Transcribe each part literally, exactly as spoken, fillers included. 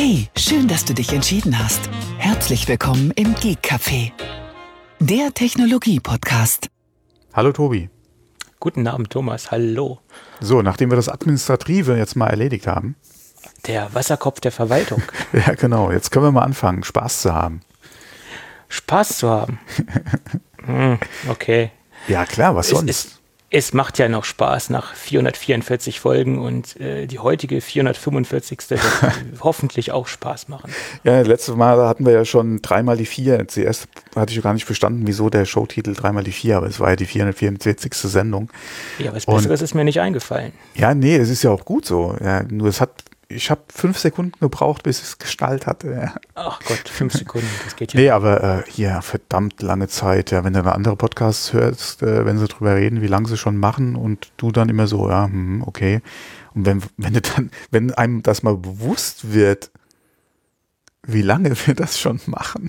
Hey, schön, dass du dich entschieden hast. Herzlich willkommen im Geek Café, der Technologie-Podcast. Hallo Tobi. Guten Abend Thomas, hallo. So, nachdem wir das Administrative jetzt mal erledigt haben. Der Wasserkopf der Verwaltung. Ja, genau. Jetzt können wir mal anfangen, Spaß zu haben. Spaß zu haben? hm, okay. Ja klar, was es, sonst? Es, es macht ja noch Spaß nach vierhundertvierundvierzig Folgen und äh, die heutige vierhundertfünfundvierzigste wird hoffentlich auch Spaß machen. Ja, letztes Mal hatten wir ja schon dreimal die vier. Zuerst hatte ich gar nicht verstanden, wieso der Showtitel dreimal die vier, aber es war ja die vierhundertvierundvierzigste Sendung. Ja, was Besseres und, ist mir nicht eingefallen. Ja, nee, es ist ja auch gut so. Ja, nur es hat, ich habe fünf Sekunden gebraucht, bis es Gestalt hatte. Ja. Ach Gott, fünf Sekunden, das geht ja. Nee, aber äh, ja, verdammt lange Zeit. Ja, wenn du eine andere Podcasts hörst, äh, wenn sie drüber reden, wie lange sie schon machen und du dann immer so, ja, hm, okay. Und wenn, wenn du dann, wenn einem das mal bewusst wird, wie lange wir das schon machen.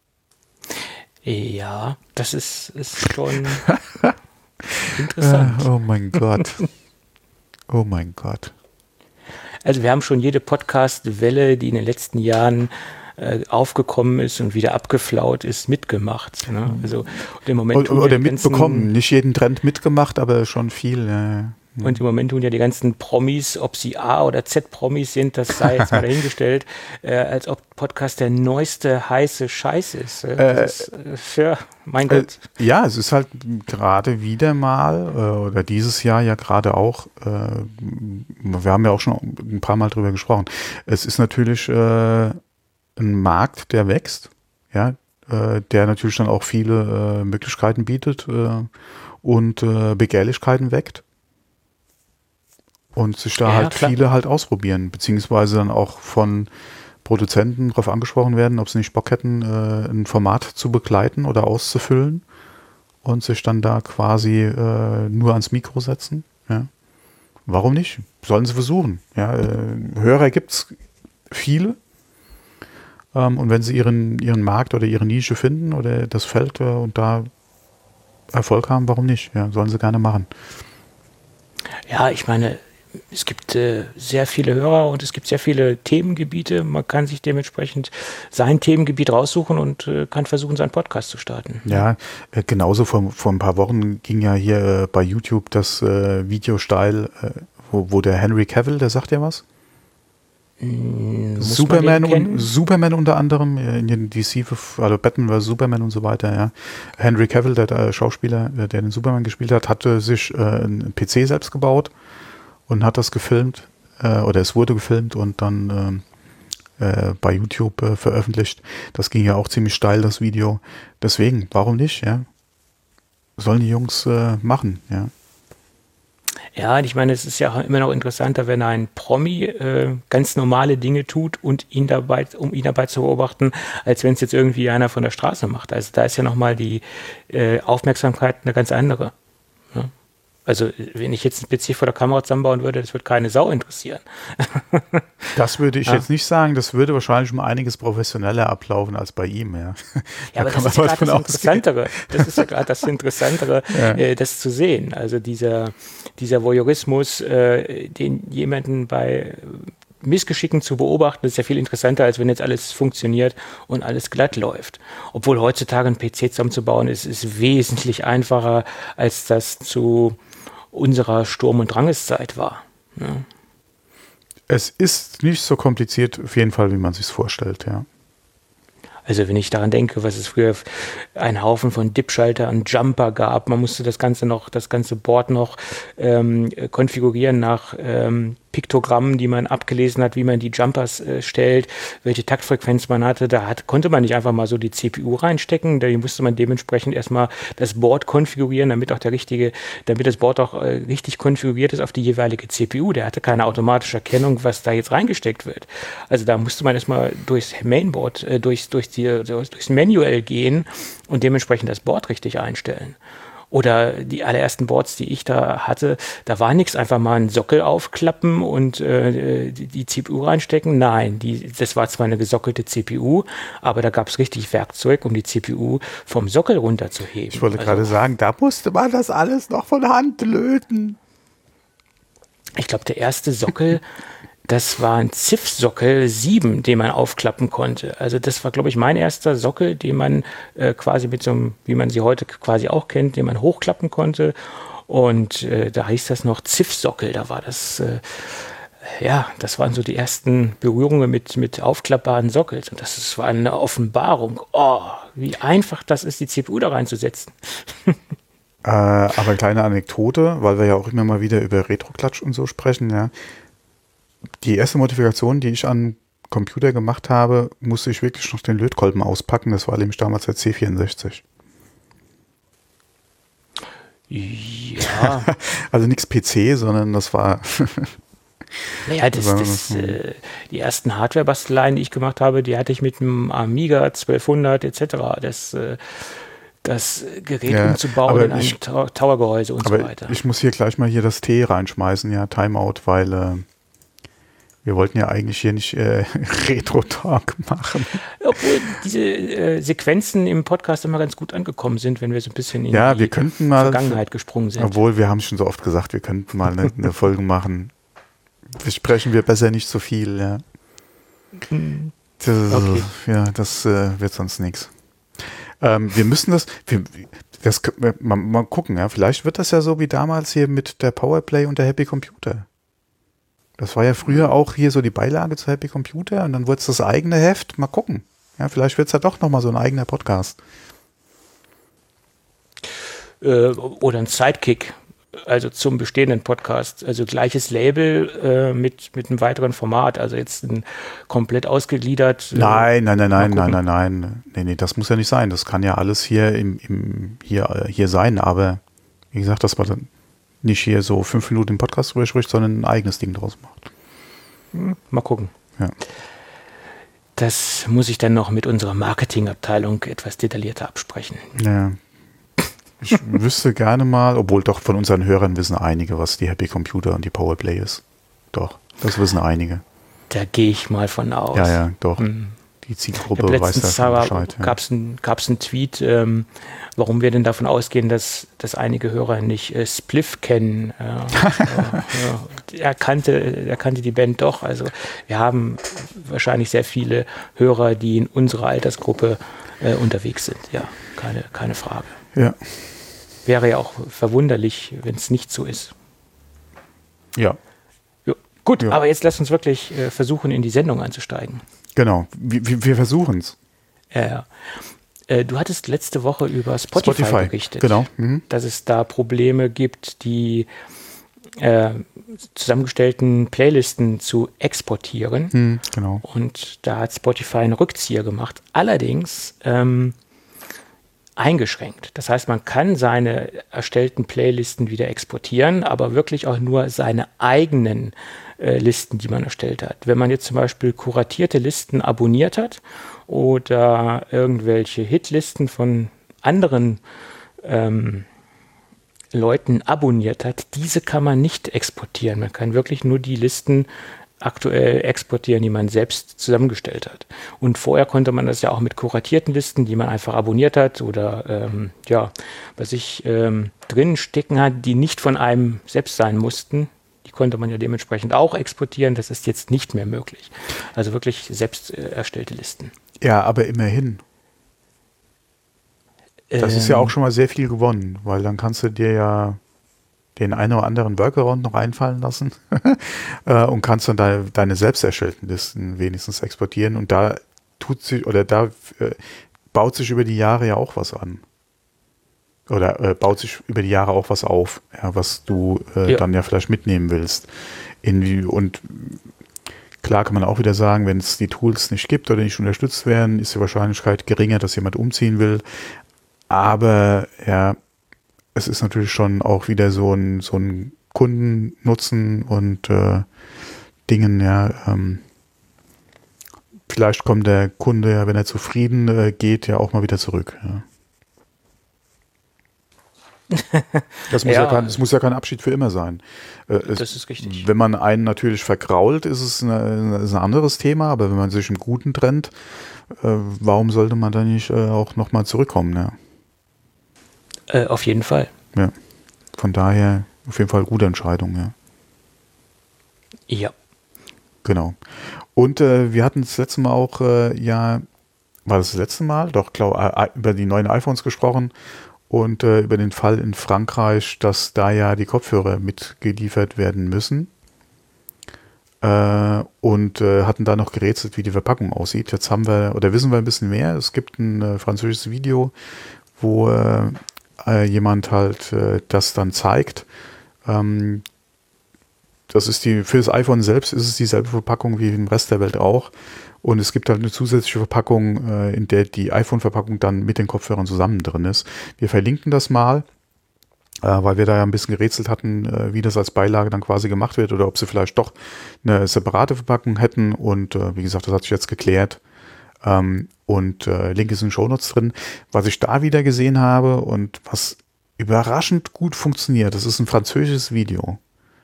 Ja, das ist, ist schon interessant. Oh mein Gott. Oh mein Gott. Also wir haben schon jede Podcast-Welle, die in den letzten Jahren äh, aufgekommen ist und wieder abgeflaut ist, mitgemacht. Ne? Also und im Moment oder oder mitbekommen. Nicht jeden Trend mitgemacht, aber schon viel. Ja. Und im Moment tun ja die ganzen Promis, ob sie A- oder Z-Promis sind, das sei jetzt mal dahingestellt, äh, als ob Podcast der neueste heiße Scheiß ist. Äh, das ist äh, für, mein Gott. Äh, ja, es ist halt gerade wieder mal, äh, oder dieses Jahr ja gerade auch, äh, wir haben ja auch schon ein paar Mal drüber gesprochen, es ist natürlich äh, ein Markt, der wächst, ja, äh, der natürlich dann auch viele äh, Möglichkeiten bietet äh, und äh, Begehrlichkeiten weckt. Und sich da ja, halt klar. viele halt ausprobieren, beziehungsweise dann auch von Produzenten darauf angesprochen werden, ob sie nicht Bock hätten, äh, ein Format zu begleiten oder auszufüllen und sich dann da quasi äh, nur ans Mikro setzen. Ja. Warum nicht? Sollen sie versuchen. Ja, äh, Hörer gibt es viele. Ähm, und wenn sie ihren, ihren Markt oder ihre Nische finden oder das Feld äh, und da Erfolg haben, warum nicht? Ja, sollen sie gerne machen. Ja, ich meine, es gibt äh, sehr viele Hörer und es gibt sehr viele Themengebiete. Man kann sich dementsprechend sein Themengebiet raussuchen und äh, kann versuchen, seinen Podcast zu starten. Ja, äh, genauso vor, vor ein paar Wochen ging ja hier äh, bei YouTube das äh, Video-Style, äh, wo, wo der Henry Cavill, der sagt ja was? Mm, Superman und Superman unter anderem, in den D C, also Batman versus Superman und so weiter, ja. Henry Cavill, der, der Schauspieler, der den Superman gespielt hat, hatte sich äh, einen P C selbst gebaut und hat das gefilmt, äh, oder es wurde gefilmt und dann äh, äh, bei YouTube äh, veröffentlicht. Das ging ja auch ziemlich steil, das Video. Deswegen, warum nicht, ja? Sollen die Jungs äh, machen, ja. Ja, und ich meine, es ist ja immer noch interessanter, wenn ein Promi äh, ganz normale Dinge tut und ihn dabei, um ihn dabei zu beobachten, als wenn es jetzt irgendwie einer von der Straße macht. Also da ist ja nochmal die äh, Aufmerksamkeit eine ganz andere. Ja? Also wenn ich jetzt ein P C vor der Kamera zusammenbauen würde, das würde keine Sau interessieren. Das würde ich ja. jetzt nicht sagen. Das würde wahrscheinlich um einiges professioneller ablaufen als bei ihm. Ja, ja aber das ist ja gerade das Interessantere. Das ist ja gerade das Interessantere, ja. äh, das zu sehen. Also dieser, dieser Voyeurismus, äh, den jemanden bei Missgeschicken zu beobachten, ist ja viel interessanter, als wenn jetzt alles funktioniert und alles glatt läuft. Obwohl heutzutage ein P C zusammenzubauen ist, ist wesentlich einfacher, als das zu unserer Sturm- und Drangeszeit war. Ja. Es ist nicht so kompliziert, auf jeden Fall, wie man sich es vorstellt, ja. Also wenn ich daran denke, was es früher einen Haufen von Dip-Schalter und Jumper gab, man musste das Ganze noch, das ganze Board noch ähm, konfigurieren nach ähm, Piktogrammen, die man abgelesen hat, wie man die Jumpers äh, stellt, welche Taktfrequenz man hatte. Da hat, konnte man nicht einfach mal so die C P U reinstecken, da musste man dementsprechend erstmal das Board konfigurieren, damit auch der richtige, damit das Board auch äh, richtig konfiguriert ist auf die jeweilige C P U. Der hatte keine automatische Erkennung, was da jetzt reingesteckt wird. Also da musste man erstmal durchs Mainboard, äh, durchs, durch die, durchs Manual gehen und dementsprechend das Board richtig einstellen. Oder die allerersten Boards, die ich da hatte, da war nichts, einfach mal einen Sockel aufklappen und äh, die, die C P U reinstecken. Nein, die, das war zwar eine gesockelte C P U, aber da gab es richtig Werkzeug, um die C P U vom Sockel runterzuheben. Ich wollte also, gerade sagen, da musste man das alles noch von Hand löten. Ich glaube, der erste Sockel, Das war ein Ziff-Sockel sieben, den man aufklappen konnte. Also das war, glaube ich, mein erster Sockel, den man äh, quasi mit so einem, wie man sie heute quasi auch kennt, den man hochklappen konnte. Und äh, da hieß das noch Ziff-Sockel. Da war das, äh, ja, das waren so die ersten Berührungen mit, mit aufklappbaren Sockels. Und das, das war eine Offenbarung. Oh, wie einfach das ist, die C P U da reinzusetzen. äh, aber kleine Anekdote, weil wir ja auch immer mal wieder über Retro-Klatsch und so sprechen, ja. Die erste Modifikation, die ich an Computer gemacht habe, musste ich wirklich noch den Lötkolben auspacken. Das war nämlich damals der C vierundsechzig. Ja. Also nichts P C, sondern das war... Naja, das, das, äh, die ersten Hardware-Basteleien, die ich gemacht habe, die hatte ich mit einem Amiga zwölfhundert et cetera. Das, äh, das Gerät ja, umzubauen in ein ich, Towergehäuse und so weiter. Ich muss hier gleich mal hier das T reinschmeißen, ja, Timeout, weil äh, wir wollten ja eigentlich hier nicht äh, Retro-Talk machen. Obwohl diese äh, Sequenzen im Podcast immer ganz gut angekommen sind, wenn wir so ein bisschen in ja, die wir könnten mal, Vergangenheit gesprungen sind. Obwohl, wir haben schon so oft gesagt, wir könnten mal eine, eine Folge machen. Besprechen wir besser nicht so viel, ja. Das, okay. Ja, das äh, wird sonst nichts. Ähm, wir müssen das, wir, das mal, mal gucken, ja. Vielleicht wird das ja so wie damals hier mit der Powerplay und der Happy Computer. Das war ja früher auch hier so die Beilage zu Happy Computer und dann wurde es das eigene Heft. Mal gucken. Ja, vielleicht wird es ja doch nochmal so ein eigener Podcast. Äh, oder ein Sidekick, also zum bestehenden Podcast. Also gleiches Label äh, mit, mit einem weiteren Format. Also jetzt ein, komplett ausgegliedert. Äh, nein, nein, nein, nein, nein, nein, nein. Nee, nee, das muss ja nicht sein. Das kann ja alles hier, im, im, hier, hier sein. Aber wie gesagt, das war dann nicht hier so fünf Minuten im Podcast drüber spricht, sondern ein eigenes Ding draus macht. Hm, mal gucken. Ja. Das muss ich dann noch mit unserer Marketingabteilung etwas detaillierter absprechen. Ja. Ich wüsste gerne mal, obwohl doch von unseren Hörern wissen einige, was die Happy Computer und die Powerplay ist. Doch, das wissen einige. Da gehe ich mal von aus. Ja, ja, doch. Hm. Die Zielgruppe weiß da schon Bescheid. Ja. Gab es ein, einen Tweet, ähm, warum wir denn davon ausgehen, dass, dass einige Hörer nicht äh, Spliff kennen. Äh, äh, er, kannte, er kannte die Band doch. Also wir haben wahrscheinlich sehr viele Hörer, die in unserer Altersgruppe äh, unterwegs sind. Ja, keine, keine Frage. Ja. Wäre ja auch verwunderlich, wenn es nicht so ist. Ja. Jo. Gut, ja. Aber jetzt lass uns wirklich äh, versuchen, in die Sendung einzusteigen. Genau, wir, wir versuchen es. Ja, äh, du hattest letzte Woche über Spotify, Spotify. berichtet, genau. Mhm. dass es da Probleme gibt, die äh, zusammengestellten Playlisten zu exportieren. Mhm, genau. Und da hat Spotify einen Rückzieher gemacht. Allerdings ähm, eingeschränkt. Das heißt, man kann seine erstellten Playlisten wieder exportieren, aber wirklich auch nur seine eigenen äh, Listen, die man erstellt hat. Wenn man jetzt zum Beispiel kuratierte Listen abonniert hat oder irgendwelche Hitlisten von anderen ähm, Leuten abonniert hat, diese kann man nicht exportieren. Man kann wirklich nur die Listen aktuell exportieren, die man selbst zusammengestellt hat. Und vorher konnte man das ja auch mit kuratierten Listen, die man einfach abonniert hat oder ähm, ja, was ich ähm, drin stecken hat, die nicht von einem selbst sein mussten, die konnte man ja dementsprechend auch exportieren. Das ist jetzt nicht mehr möglich. Also wirklich selbst äh, erstellte Listen. Ja, aber immerhin. Das ähm, ist ja auch schon mal sehr viel gewonnen, weil dann kannst du dir ja den einen oder anderen Workaround noch einfallen lassen äh, und kannst dann de deine selbst erstellten Listen wenigstens exportieren und da tut sich oder da äh, baut sich über die Jahre ja auch was an. Oder äh, baut sich über die Jahre auch was auf, ja, was du äh, ja. dann ja vielleicht mitnehmen willst. In, und klar kann man auch wieder sagen, wenn es die Tools nicht gibt oder nicht unterstützt werden, ist die Wahrscheinlichkeit geringer, dass jemand umziehen will. Aber ja, es ist natürlich schon auch wieder so ein, so ein Kundennutzen und äh, Dingen, ja. Ähm, vielleicht kommt der Kunde ja, wenn er zufrieden äh, geht, ja auch mal wieder zurück. Ja. Das, muss ja. Ja kein, das muss ja kein Abschied für immer sein. Äh, es, das ist richtig. Wenn man einen natürlich vergrault, ist es eine, ist ein anderes Thema, aber wenn man sich im Guten trennt, äh, warum sollte man da nicht äh, auch nochmal zurückkommen? Ja? Äh, auf jeden Fall. Ja, von daher auf jeden Fall gute Entscheidung, ja. Ja. Genau. Und äh, wir hatten das letzte Mal auch, äh, ja, war das das letzte Mal? Doch, glaube äh, über die neuen iPhones gesprochen und äh, über den Fall in Frankreich, dass da ja die Kopfhörer mitgeliefert werden müssen. Äh, und äh, hatten da noch gerätselt, wie die Verpackung aussieht. Jetzt haben wir, oder wissen wir ein bisschen mehr. Es gibt ein äh, französisches Video, wo äh, äh, jemand halt äh, das dann zeigt. Ähm, Das ist die, für das iPhone selbst ist es dieselbe Verpackung wie im Rest der Welt auch. Und es gibt halt eine zusätzliche Verpackung, äh, in der die iPhone-Verpackung dann mit den Kopfhörern zusammen drin ist. Wir verlinken das mal, äh, weil wir da ja ein bisschen gerätselt hatten, äh, wie das als Beilage dann quasi gemacht wird oder ob sie vielleicht doch eine separate Verpackung hätten. Und äh, wie gesagt, das hat sich jetzt geklärt. Ähm, und äh, Link ist in den Shownotes drin. Was ich da wieder gesehen habe und was überraschend gut funktioniert, das ist ein französisches Video.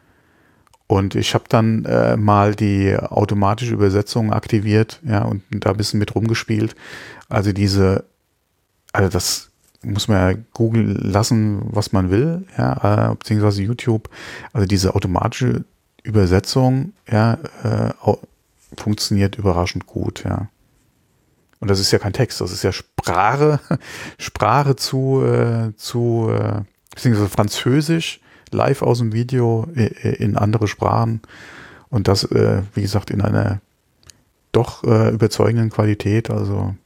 Und ich habe dann äh, mal die automatische Übersetzung aktiviert, ja, und da ein bisschen mit rumgespielt. Also diese, also das muss man ja googeln lassen, was man will, ja, äh, beziehungsweise YouTube. Also diese automatische Übersetzung, ja, äh, funktioniert überraschend gut, ja. Und das ist ja kein Text, das ist ja Sprache, Sprache zu, äh, zu, äh, beziehungsweise Französisch, live aus dem Video in andere Sprachen und das, äh, wie gesagt, in einer doch äh, überzeugenden Qualität, also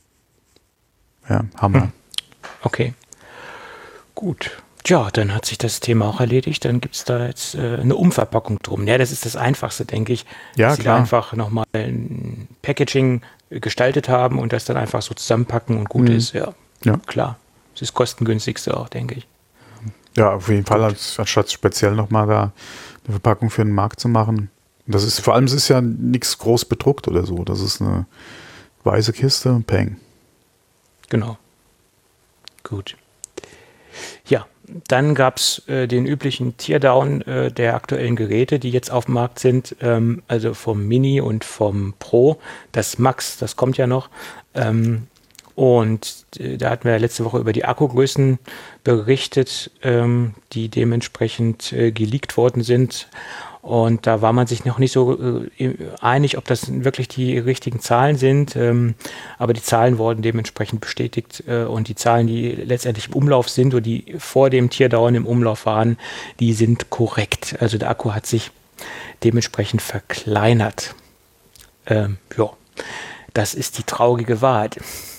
ja, Hammer. Okay, gut. Ja, dann hat sich das Thema auch erledigt, dann gibt es da jetzt äh, eine Umverpackung drum. Ja, das ist das Einfachste, denke ich, ja, dass sie klar. da einfach nochmal ein Packaging gestaltet haben und das dann einfach so zusammenpacken und gut mhm. ist, ja, ja, klar. Das ist das kostengünstigste auch, denke ich. Ja, auf jeden Fall, als, anstatt speziell nochmal da eine Verpackung für den Markt zu machen. Das ist, vor allem, es ist ja nichts groß bedruckt oder so. Das ist eine weiße Kiste, Peng. Genau. Gut. Ja, dann gab es äh, den üblichen Teardown äh, der aktuellen Geräte, die jetzt auf dem Markt sind. Ähm, also vom Mini und vom Pro. Das Max, das kommt ja noch. Ähm, Und äh, da hatten wir letzte Woche über die Akkugrößen berichtet, ähm, die dementsprechend äh, geleakt worden sind. Und da war man sich noch nicht so äh, einig, ob das wirklich die richtigen Zahlen sind. Ähm, aber die Zahlen wurden dementsprechend bestätigt. Äh, und die Zahlen, die letztendlich im Umlauf sind oder die vor dem Teardown im Umlauf waren, die sind korrekt. Also der Akku hat sich dementsprechend verkleinert. Ähm, ja, das ist die traurige Wahrheit.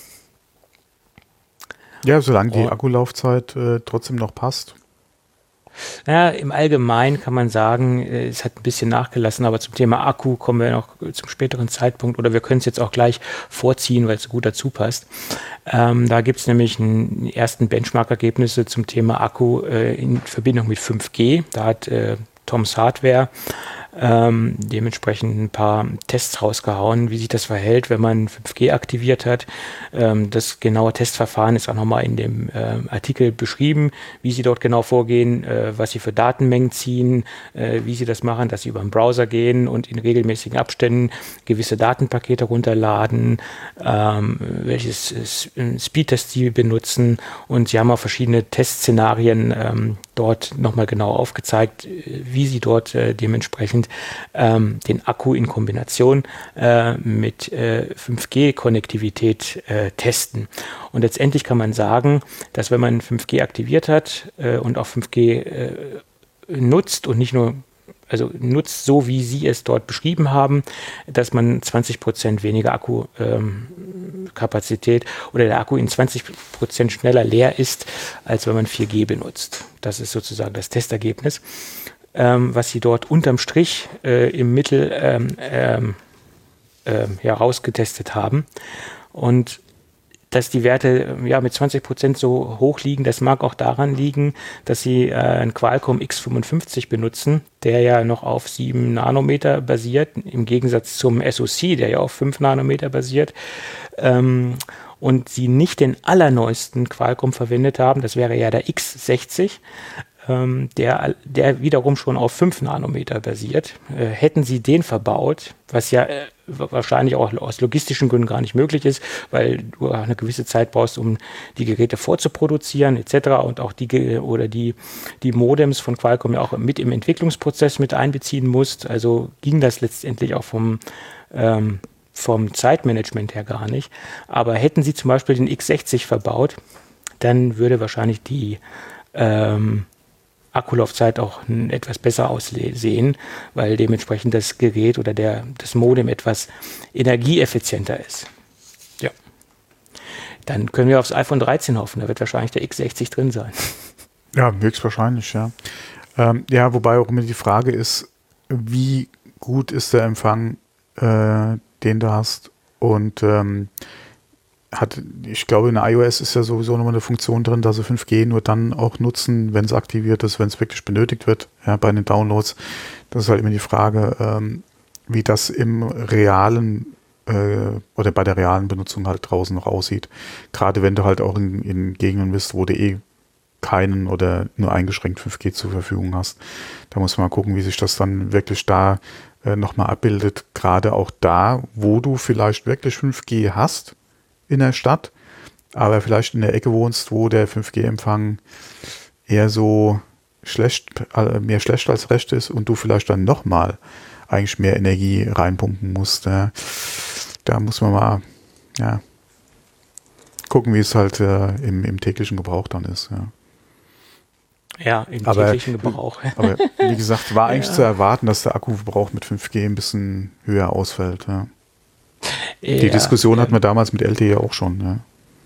Ja, solange die Akkulaufzeit äh, trotzdem noch passt. Ja, im Allgemeinen kann man sagen, äh, es hat ein bisschen nachgelassen, aber zum Thema Akku kommen wir noch zum späteren Zeitpunkt oder wir können es jetzt auch gleich vorziehen, weil es so gut dazu passt. Ähm, da gibt es nämlich einen ersten Benchmark-Ergebnisse zum Thema Akku äh, in Verbindung mit fünf G. Da hat äh, Tom's Hardware Ähm, dementsprechend ein paar Tests rausgehauen, wie sich das verhält, wenn man fünf G aktiviert hat. Ähm, das genaue Testverfahren ist auch nochmal in dem äh, Artikel beschrieben, wie sie dort genau vorgehen, äh, was sie für Datenmengen ziehen, äh, wie sie das machen, dass sie über den Browser gehen und in regelmäßigen Abständen gewisse Datenpakete runterladen, ähm, welches Speedtest sie benutzen und sie haben auch verschiedene Testszenarien ähm, dort nochmal genau aufgezeigt, wie sie dort äh, dementsprechend ähm, den Akku in Kombination äh, mit äh, fünf G-Konnektivität äh, testen. Und letztendlich kann man sagen, dass wenn man fünf G aktiviert hat äh, und auch fünf G äh, nutzt und nicht nur also nutzt so, wie Sie es dort beschrieben haben, dass man zwanzig Prozent weniger Akkukapazität ähm, oder der Akku in zwanzig Prozent schneller leer ist, als wenn man vier G benutzt. Das ist sozusagen das Testergebnis, ähm, was Sie dort unterm Strich äh, im Mittel ähm, ähm, äh, ja, rausgetestet haben. Und dass die Werte ja, mit zwanzig Prozent so hoch liegen, das mag auch daran liegen, dass sie äh, einen Qualcomm X fünfundfünfzig benutzen, der ja noch auf sieben Nanometer basiert, im Gegensatz zum S O C, der ja auf fünf Nanometer basiert. Ähm, und sie nicht den allerneuesten Qualcomm verwendet haben, das wäre ja der X sechzig, ähm, der, der wiederum schon auf fünf Nanometer basiert. Äh, hätten sie den verbaut, was ja äh, wahrscheinlich auch aus logistischen Gründen gar nicht möglich ist, weil du eine gewisse Zeit brauchst, um die Geräte vorzuproduzieren et cetera und auch die oder die, die Modems von Qualcomm ja auch mit im Entwicklungsprozess mit einbeziehen musst. Also ging das letztendlich auch vom ähm, vom Zeitmanagement her gar nicht. Aber hätten sie zum Beispiel den X sechzig verbaut, dann würde wahrscheinlich die ähm, Akkulaufzeit auch etwas besser aussehen, weil dementsprechend das Gerät oder der, das Modem etwas energieeffizienter ist. Ja. Dann können wir aufs iPhone dreizehn hoffen, da wird wahrscheinlich der X sechzig drin sein. Ja, höchstwahrscheinlich, ja. Ähm, ja, wobei auch immer die Frage ist, wie gut ist der Empfang, äh, den du hast, und ähm, hat, ich glaube, in iOS ist ja sowieso nochmal eine Funktion drin, dass sie fünf G nur dann auch nutzen, wenn es aktiviert ist, wenn es wirklich benötigt wird, ja, bei den Downloads. Das ist halt immer die Frage, ähm, wie das im realen äh, oder bei der realen Benutzung halt draußen noch aussieht. Gerade wenn du halt auch in, in Gegenden bist, wo du eh keinen oder nur eingeschränkt fünf G zur Verfügung hast. Da muss man mal gucken, wie sich das dann wirklich da äh, nochmal abbildet. Gerade auch da, wo du vielleicht wirklich fünf G hast in der Stadt, aber vielleicht in der Ecke wohnst, wo der fünf G-Empfang eher so schlecht, äh, mehr schlecht als recht ist und du vielleicht dann nochmal eigentlich mehr Energie reinpumpen musst. Ja. Da muss man mal ja, gucken, wie es halt äh, im, im täglichen Gebrauch dann ist. Ja. Ja, im aber, täglichen Gebrauch. Aber wie gesagt, war eigentlich ja. zu erwarten, dass der Akkuverbrauch mit fünf G ein bisschen höher ausfällt. Ja. Die ja, Diskussion ähm, hatten wir damals mit L T E auch schon. Ja,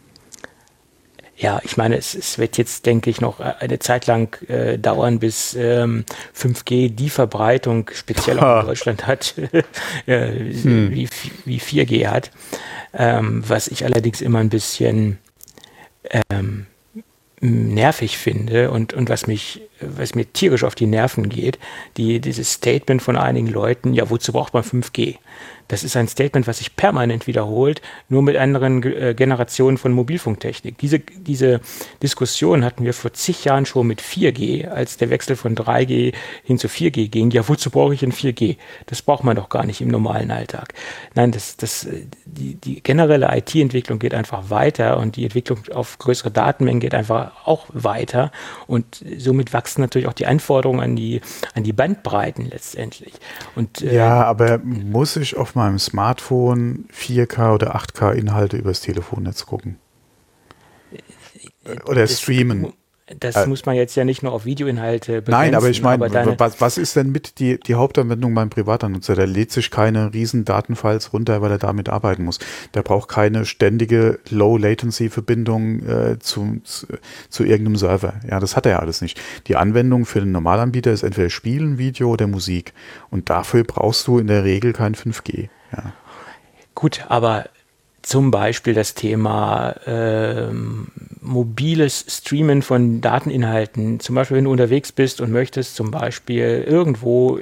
ja ich meine, es, es wird jetzt, denke ich, noch eine Zeit lang äh, dauern, bis ähm, fünf G die Verbreitung speziell auch in Deutschland hat, äh, hm. wie, wie vier G hat. Ähm, was ich allerdings immer ein bisschen ähm, nervig finde und, und was mich, was mir tierisch auf die Nerven geht, die, dieses Statement von einigen Leuten, ja, wozu braucht man fünf G? Das ist ein Statement, was sich permanent wiederholt, nur mit anderen äh, Generationen von Mobilfunktechnik. Diese, diese Diskussion hatten wir vor zig Jahren schon mit vier G, als der Wechsel von drei G hin zu vier G ging. Ja, wozu brauche ich ein vier G? Das braucht man doch gar nicht im normalen Alltag. Nein, das, das, die, die generelle I T-Entwicklung geht einfach weiter und die Entwicklung auf größere Datenmengen geht einfach auch weiter und somit wachsen natürlich auch die Anforderungen an die, an die Bandbreiten letztendlich. Und, äh, ja, aber muss ich auf meinem Smartphone vier K oder acht K Inhalte übers Telefonnetz gucken? Oder das, streamen? Das äh, muss man jetzt ja nicht nur auf Videoinhalte begrenzen. Nein, aber ich meine, deine was, was ist denn mit die, die Hauptanwendung beim Privatnutzer? Der lädt sich keine riesen Datenfiles runter, weil er damit arbeiten muss. Der braucht keine ständige Low-Latency-Verbindung äh, zu, zu, zu irgendeinem Server. Ja, das hat er ja alles nicht. Die Anwendung für den Normalanbieter ist entweder Spielen, Video oder Musik. Und dafür brauchst du in der Regel kein fünf G. Ja. Gut, aber zum Beispiel das Thema ähm, mobiles Streamen von Dateninhalten. Zum Beispiel, wenn du unterwegs bist und möchtest zum Beispiel irgendwo,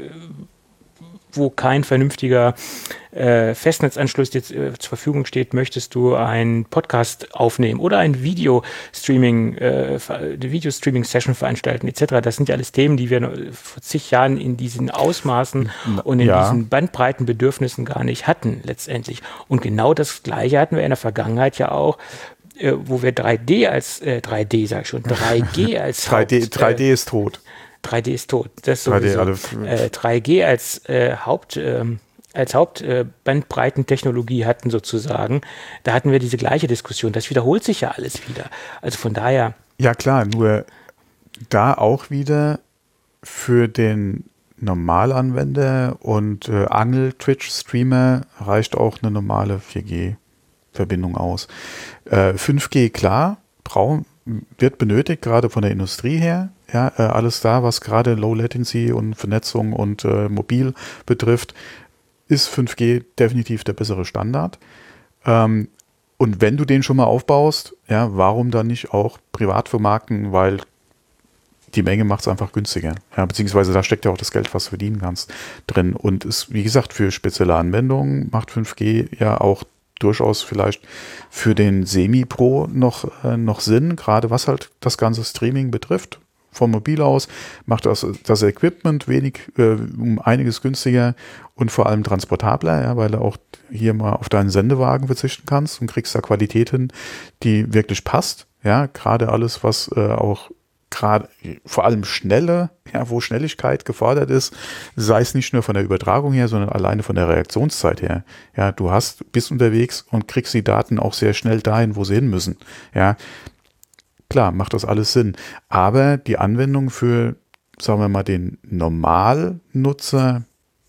wo kein vernünftiger äh, Festnetzanschluss jetzt äh, zur Verfügung steht, möchtest du einen Podcast aufnehmen oder ein Video-Streaming, äh, Video-Streaming-Session veranstalten et cetera. Das sind ja alles Themen, die wir vor zig Jahren in diesen Ausmaßen und in ja. diesen Bandbreitenbedürfnissen gar nicht hatten letztendlich. Und genau das Gleiche hatten wir in der Vergangenheit ja auch, äh, wo wir drei D als, äh, drei D sag ich schon, drei G als drei D, Haupt, drei D äh, ist tot. drei D ist tot. Das drei D, sowieso. Äh, drei G als äh, Haupt ähm, als Hauptbandbreitentechnologie äh, hatten sozusagen, da hatten wir diese gleiche Diskussion. Das wiederholt sich ja alles wieder. Also von daher. Ja klar, nur da auch wieder für den Normalanwender und äh, Angel-Twitch-Streamer reicht auch eine normale vier G-Verbindung aus. Äh, fünf G, klar, brauchen, wird benötigt, gerade von der Industrie her. Ja, äh, alles da, was gerade Low Latency und Vernetzung und äh, mobil betrifft, ist fünf G definitiv der bessere Standard. Ähm, und wenn du den schon mal aufbaust, ja, warum dann nicht auch privat vermarkten, weil die Menge macht es einfach günstiger. Ja, beziehungsweise da steckt ja auch das Geld, was du verdienen kannst, drin. Und ist, wie gesagt, für spezielle Anwendungen macht fünf G ja auch durchaus vielleicht für den Semi-Pro noch, äh, noch Sinn, gerade was halt das ganze Streaming betrifft, vom Mobil aus, macht das, das Equipment wenig, äh, um einiges günstiger und vor allem transportabler, ja, weil du auch hier mal auf deinen Sendewagen verzichten kannst und kriegst da Qualität hin, die wirklich passt. Ja, gerade alles, was äh, auch gerade vor allem schnelle, ja, wo Schnelligkeit gefordert ist, sei es nicht nur von der Übertragung her, sondern alleine von der Reaktionszeit her. Ja, du hast, bist unterwegs und kriegst die Daten auch sehr schnell dahin, wo sie hin müssen. Ja, klar, macht das alles Sinn. Aber die Anwendung für, sagen wir mal, den Normalnutzer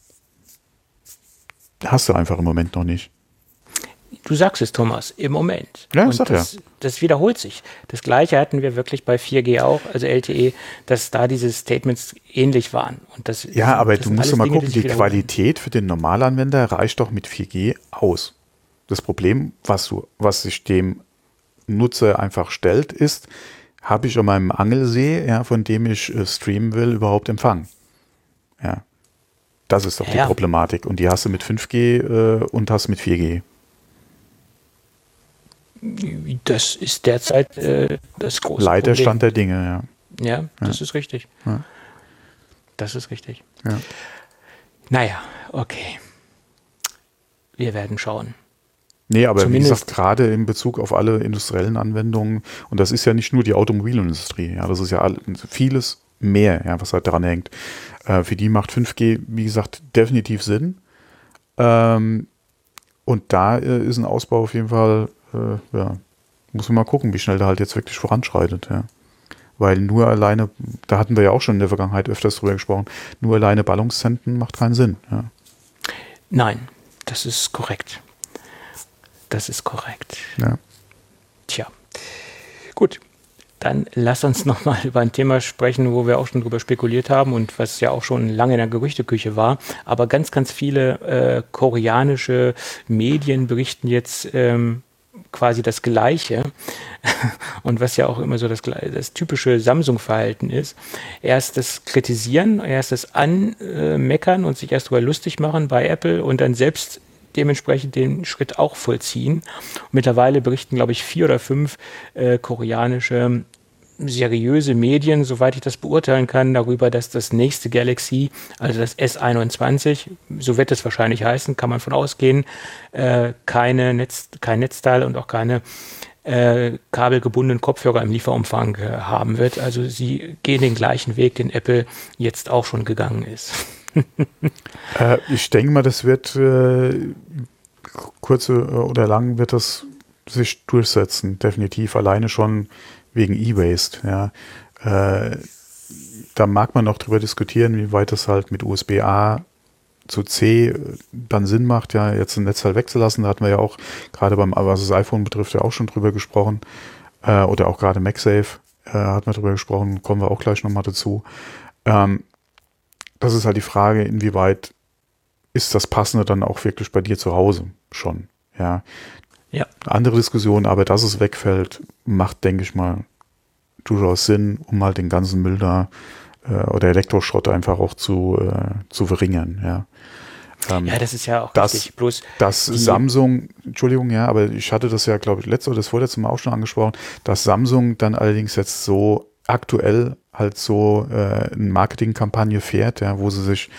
hast du einfach im Moment noch nicht. Du sagst es, Thomas, im Moment. Ja, und sag das, ja. das wiederholt sich. Das Gleiche hatten wir wirklich bei vier G auch, also L T E, dass da diese Statements ähnlich waren. Und das, Ja, aber das du sind musst alles doch mal Dinge, gucken, sich die wiederholen. Qualität für den Normalanwender reicht doch mit vier G aus. Das Problem, was, du, was sich dem Nutzer einfach stellt, ist, habe ich an meinem Angelsee, ja, von dem ich äh, streamen will, überhaupt Empfang? Ja. Das ist doch Ja, die ja. Problematik. Und die hast du mit fünf G äh, und hast mit vier G. Das ist derzeit äh, das große Leider Problem. Stand der Dinge, ja. Ja, das ist richtig. Ja. Das ist richtig. Ja. Naja, okay. Wir werden schauen. Nee, aber Zumindest- wie gesagt, gerade in Bezug auf alle industriellen Anwendungen, und das ist ja nicht nur die Automobilindustrie, ja, das ist ja all, vieles mehr, ja, was halt dran hängt. Äh, für die macht fünf G, wie gesagt, definitiv Sinn. Ähm, und da äh, ist ein Ausbau auf jeden Fall, äh, ja, muss man mal gucken, wie schnell der halt jetzt wirklich voranschreitet, ja. Weil nur alleine, da hatten wir ja auch schon in der Vergangenheit öfters drüber gesprochen, nur alleine Ballungszentren macht keinen Sinn, ja. Nein, das ist korrekt. Das ist korrekt. Ja. Tja, gut. Dann lass uns nochmal über ein Thema sprechen, wo wir auch schon drüber spekuliert haben und was ja auch schon lange in der Gerüchteküche war. Aber ganz, ganz viele äh, koreanische Medien berichten jetzt ähm, quasi das Gleiche. Und was ja auch immer so das, das typische Samsung-Verhalten ist. Erst das Kritisieren, erst das Anmeckern und sich erst darüber lustig machen bei Apple und dann selbst dementsprechend den Schritt auch vollziehen. Mittlerweile berichten, glaube ich, vier oder fünf äh, koreanische seriöse Medien, soweit ich das beurteilen kann, darüber, dass das nächste Galaxy, also das S einundzwanzig, so wird es wahrscheinlich heißen, kann man von ausgehen, äh, keine Netz, kein Netzteil und auch keine äh, kabelgebundenen Kopfhörer im Lieferumfang äh, haben wird. Also sie gehen den gleichen Weg, den Apple jetzt auch schon gegangen ist. Äh, ich denke mal, das wird äh, kurze oder lang wird das sich durchsetzen, definitiv. Alleine schon wegen E-Waste. Ja. Äh, da mag man noch drüber diskutieren, wie weit das halt mit U S B A zu C dann Sinn macht, ja, jetzt ein Netzteil wegzulassen. Da hatten wir ja auch gerade beim, was das iPhone betrifft, ja auch schon drüber gesprochen. Äh, oder auch gerade MagSafe äh, hat man drüber gesprochen, kommen wir auch gleich nochmal dazu. Ähm, Das ist halt die Frage, inwieweit ist das Passende dann auch wirklich bei dir zu Hause schon, ja. Ja. Andere Diskussion, aber dass es wegfällt, macht, denke ich mal, durchaus Sinn, um halt den ganzen Müll da äh, oder Elektroschrott einfach auch zu, äh, zu verringern, ja. Ähm, Ja, das ist ja auch das, richtig. Bloß dass die- Samsung, Entschuldigung, ja, aber ich hatte das ja, glaube ich, letzte oder das vorletzte Mal auch schon angesprochen, dass Samsung dann allerdings jetzt so aktuell halt so äh, eine Marketingkampagne fährt, ja, wo sie sich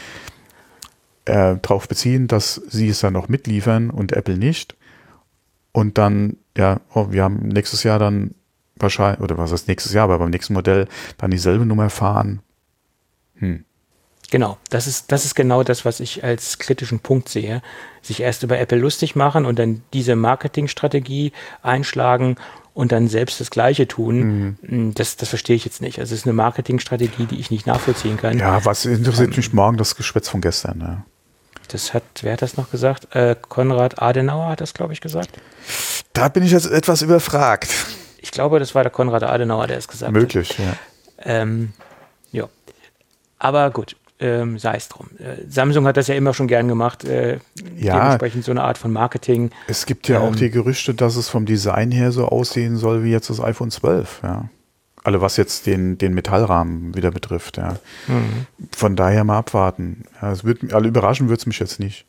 äh, darauf beziehen, dass sie es dann noch mitliefern und Apple nicht. Und dann, ja, oh, wir haben nächstes Jahr dann wahrscheinlich, oder was heißt nächstes Jahr, aber beim nächsten Modell dann dieselbe Nummer fahren. Hm. Genau, das ist, das ist genau das, was ich als kritischen Punkt sehe. Sich erst über Apple lustig machen und dann diese Marketingstrategie einschlagen und dann selbst das Gleiche tun. Mhm. Das, das verstehe ich jetzt nicht. Also es ist eine Marketingstrategie, die ich nicht nachvollziehen kann. Ja, was interessiert mich morgen, das Geschwätz von gestern, ne? Das hat, wer hat das noch gesagt? Äh, Konrad Adenauer hat das, glaube ich, gesagt. Da bin ich jetzt etwas überfragt. Ich glaube, das war der Konrad Adenauer, der es gesagt hat. Möglich, ja. Ähm, ja. Aber gut, ähm, sei es drum. Äh, Samsung hat das ja immer schon gern gemacht. Äh, Ja. Dementsprechend so eine Art von Marketing. Es gibt ja auch Ähm, die Gerüchte, dass es vom Design her so aussehen soll wie jetzt das iPhone zwölf, ja. Alle was jetzt den, den Metallrahmen wieder betrifft, ja. Mhm. Von daher mal abwarten. Ja, es wird, alle überraschen wird es mich jetzt nicht.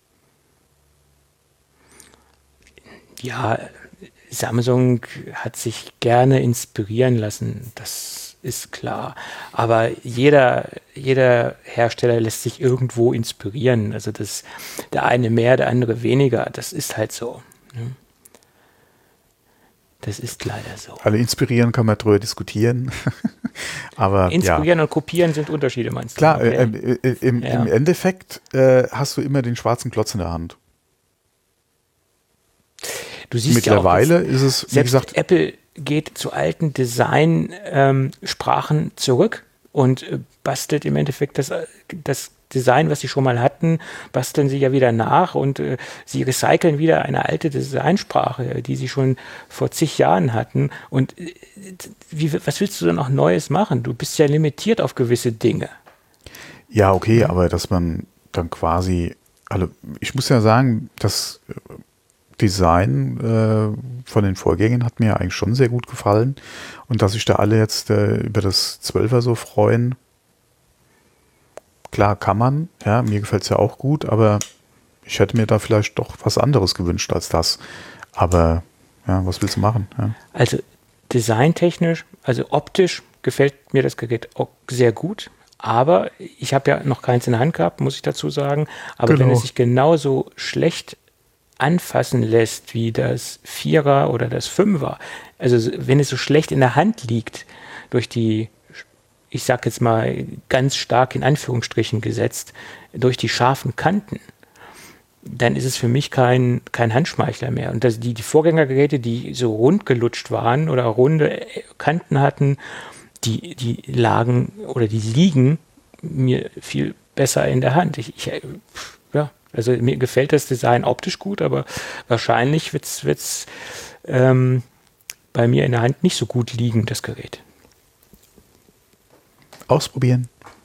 Ja, Samsung hat sich gerne inspirieren lassen. Das ist klar. Aber jeder, jeder Hersteller lässt sich irgendwo inspirieren. Also das, der eine mehr, der andere weniger. Das ist halt so. Ne? Das ist leider so. Alle inspirieren kann man drüber diskutieren. Aber inspirieren ja. und kopieren sind Unterschiede, meinst du? Klar, okay. äh, äh, im, ja. im Endeffekt äh, hast du immer den schwarzen Klotz in der Hand. Du siehst Mittlerweile ja auch, ist es, wie selbst gesagt, Apple geht zu alten Design-Sprachen ähm, zurück und äh, bastelt im Endeffekt das, das Design, was sie schon mal hatten, basteln sie ja wieder nach und äh, sie recyceln wieder eine alte Designsprache, die sie schon vor zig Jahren hatten. Und äh, wie, was willst du denn auch Neues machen? Du bist ja limitiert auf gewisse Dinge. Ja, okay, aber dass man dann quasi, also ich muss ja sagen, das Design äh, von den Vorgängern hat mir eigentlich schon sehr gut gefallen und dass sich da alle jetzt äh, über das zwölfer so freuen, klar kann man, ja, mir gefällt es ja auch gut, aber ich hätte mir da vielleicht doch was anderes gewünscht als das. Aber ja, was willst du machen? Ja. Also designtechnisch, also optisch gefällt mir das Gerät auch sehr gut. Aber ich habe ja noch keins in der Hand gehabt, muss ich dazu sagen. Aber genau. wenn es sich genauso schlecht anfassen lässt wie das Vierer oder das Fünfer, also wenn es so schlecht in der Hand liegt, durch die, ich sag jetzt mal ganz stark in Anführungsstrichen gesetzt, durch die scharfen Kanten, dann ist es für mich kein, kein Handschmeichler mehr. Und das, die, die Vorgängergeräte, die so rund gelutscht waren oder runde Kanten hatten, die, die lagen oder die liegen mir viel besser in der Hand. Ich, ich, ja, also mir gefällt das Design optisch gut, aber wahrscheinlich wird es ähm, bei mir in der Hand nicht so gut liegen, das Gerät. Ausprobieren.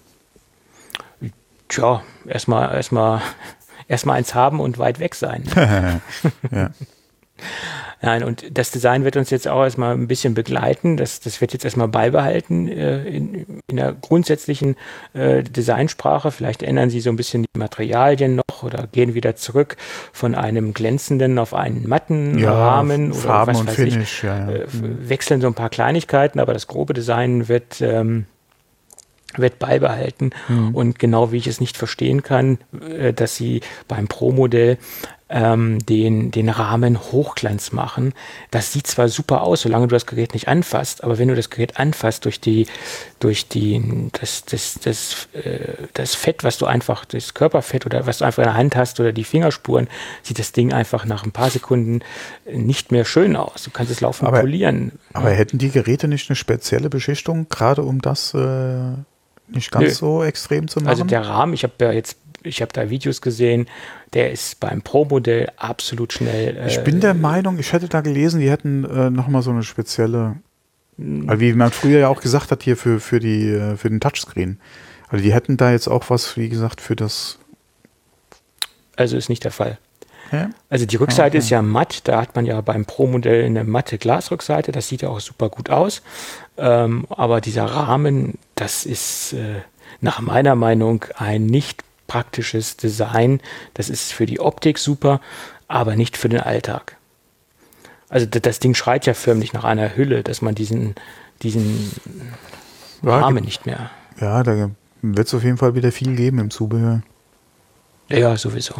Tja, erstmal erstmal erstmal eins haben und weit weg sein. Ja. Nein, und das Design wird uns jetzt auch erstmal ein bisschen begleiten. Das, das wird jetzt erstmal beibehalten äh, in, in der grundsätzlichen äh, Designsprache. Vielleicht ändern sie so ein bisschen die Materialien noch oder gehen wieder zurück von einem glänzenden auf einen matten ja, Rahmen oder Farben was und weiß Finish. ich. Ja, ja. Äh, wechseln so ein paar Kleinigkeiten, aber das grobe Design wird ähm, wird beibehalten. Mhm. Und genau wie ich es nicht verstehen kann, äh, dass sie beim Pro-Modell ähm, den, den Rahmen Hochglanz machen. Das sieht zwar super aus, solange du das Gerät nicht anfasst, aber wenn du das Gerät anfasst durch die, durch die, das, das, das, äh, das Fett, was du einfach, das Körperfett oder was du einfach in der Hand hast oder die Fingerspuren, sieht das Ding einfach nach ein paar Sekunden nicht mehr schön aus. Du kannst es laufend aber, polieren. Aber ja. Hätten die Geräte nicht eine spezielle Beschichtung, gerade um das äh, nicht ganz Nö. so extrem zu machen? Also der Rahmen, ich habe ja jetzt Ich habe da Videos gesehen, der ist beim Pro-Modell absolut schnell. Äh, ich bin der Meinung, ich hätte da gelesen, die hätten äh, nochmal so eine spezielle, also wie man früher ja auch gesagt hat, hier für, für, die, äh, für den Touchscreen. Also die hätten da jetzt auch was, wie gesagt, für das. Also ist nicht der Fall. Ja? Also die Rückseite okay. ist ja matt, da hat man ja beim Pro-Modell eine matte Glasrückseite, das sieht ja auch super gut aus. Ähm, aber dieser Rahmen, das ist äh, nach meiner Meinung ein nicht praktisches Design. Das ist für die Optik super, aber nicht für den Alltag. Also das Ding schreit ja förmlich nach einer Hülle, dass man diesen, diesen ja, Rahmen nicht mehr... Ja, da wird es auf jeden Fall wieder viel geben im Zubehör. Ja, sowieso.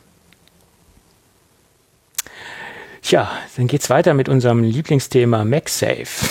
Tja, dann geht's weiter mit unserem Lieblingsthema MagSafe.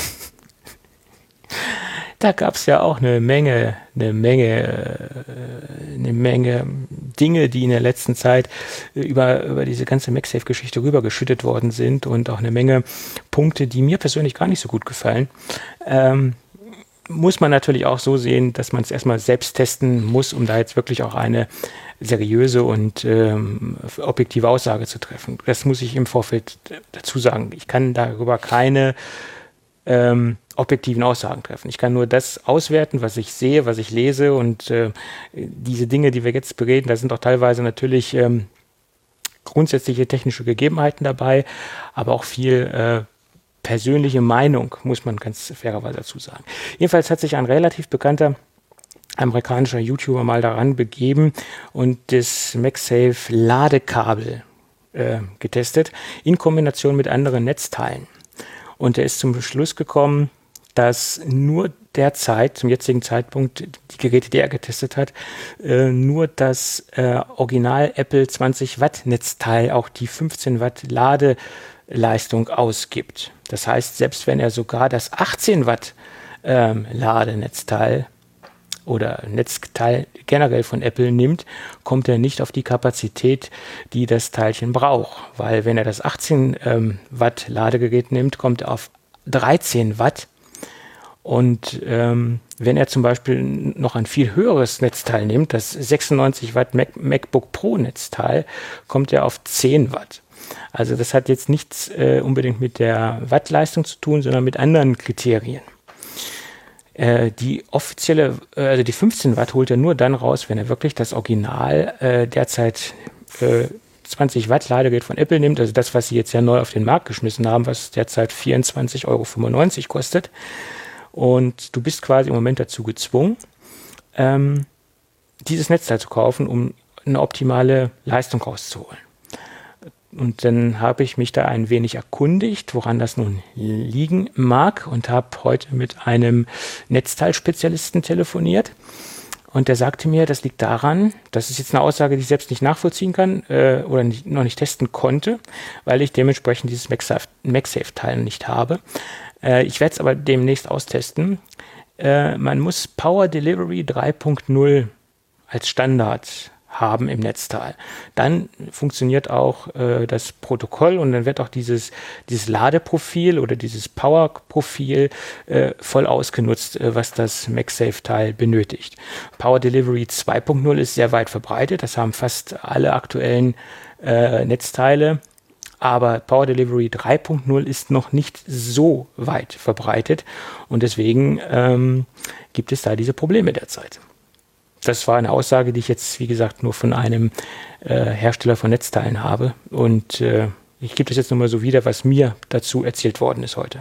Da gab es ja auch eine Menge, eine Menge, eine Menge Dinge, die in der letzten Zeit über, über diese ganze MagSafe-Geschichte rübergeschüttet worden sind und auch eine Menge Punkte, die mir persönlich gar nicht so gut gefallen. Ähm, muss man natürlich auch so sehen, dass man es erstmal selbst testen muss, um da jetzt wirklich auch eine seriöse und ähm, objektive Aussage zu treffen. Das muss ich im Vorfeld dazu sagen. Ich kann darüber keine ähm, objektiven Aussagen treffen. Ich kann nur das auswerten, was ich sehe, was ich lese und äh, diese Dinge, die wir jetzt bereden, da sind auch teilweise natürlich ähm, grundsätzliche technische Gegebenheiten dabei, aber auch viel äh, persönliche Meinung, muss man ganz fairerweise dazu sagen. Jedenfalls hat sich ein relativ bekannter amerikanischer YouTuber mal daran begeben und das MagSafe Ladekabel äh, getestet, in Kombination mit anderen Netzteilen. Und er ist zum Schluss gekommen, dass nur derzeit, zum jetzigen Zeitpunkt, die Geräte, die er getestet hat, äh, nur das äh, Original Apple zwanzig Watt Netzteil auch die fünfzehn Watt Ladeleistung ausgibt. Das heißt, selbst wenn er sogar das achtzehn Watt ähm, Ladenetzteil oder Netzteil generell von Apple nimmt, kommt er nicht auf die Kapazität, die das Teilchen braucht. Weil wenn er das achtzehn ähm, Watt Ladegerät nimmt, kommt er auf dreizehn Watt. Und ähm, wenn er zum Beispiel noch ein viel höheres Netzteil nimmt, das sechsundneunzig Watt Mac, MacBook Pro Netzteil, kommt er auf zehn Watt. Also das hat jetzt nichts äh, unbedingt mit der Wattleistung zu tun, sondern mit anderen Kriterien. Äh, die offizielle, äh, also die fünfzehn Watt holt er nur dann raus, wenn er wirklich das Original äh, derzeit äh, zwanzig Watt Ladegerät von Apple nimmt, also das, was sie jetzt ja neu auf den Markt geschmissen haben, was derzeit vierundzwanzig Euro fünfundneunzig kostet. Und du bist quasi im Moment dazu gezwungen, ähm, dieses Netzteil zu kaufen, um eine optimale Leistung rauszuholen. Und dann habe ich mich da ein wenig erkundigt, woran das nun liegen mag, und habe heute mit einem Netzteilspezialisten telefoniert. Und der sagte mir, das liegt daran, das ist jetzt eine Aussage, die ich selbst nicht nachvollziehen kann äh, oder nicht, noch nicht testen konnte, weil ich dementsprechend dieses MagSafe, MagSafe-Teil nicht habe. Äh, ich werde es aber demnächst austesten. Äh, man muss Power Delivery drei Punkt null als Standard haben im Netzteil. Dann funktioniert auch äh, das Protokoll und dann wird auch dieses, dieses Ladeprofil oder dieses Power-Profil äh, voll ausgenutzt, äh, was das MagSafe-Teil benötigt. Power Delivery zwei Punkt null ist sehr weit verbreitet, das haben fast alle aktuellen äh, Netzteile, aber Power Delivery drei Punkt null ist noch nicht so weit verbreitet und deswegen ähm, gibt es da diese Probleme derzeit. Das war eine Aussage, die ich jetzt, wie gesagt, nur von einem äh, Hersteller von Netzteilen habe. Und äh, ich gebe das jetzt nochmal so wieder, was mir dazu erzählt worden ist heute.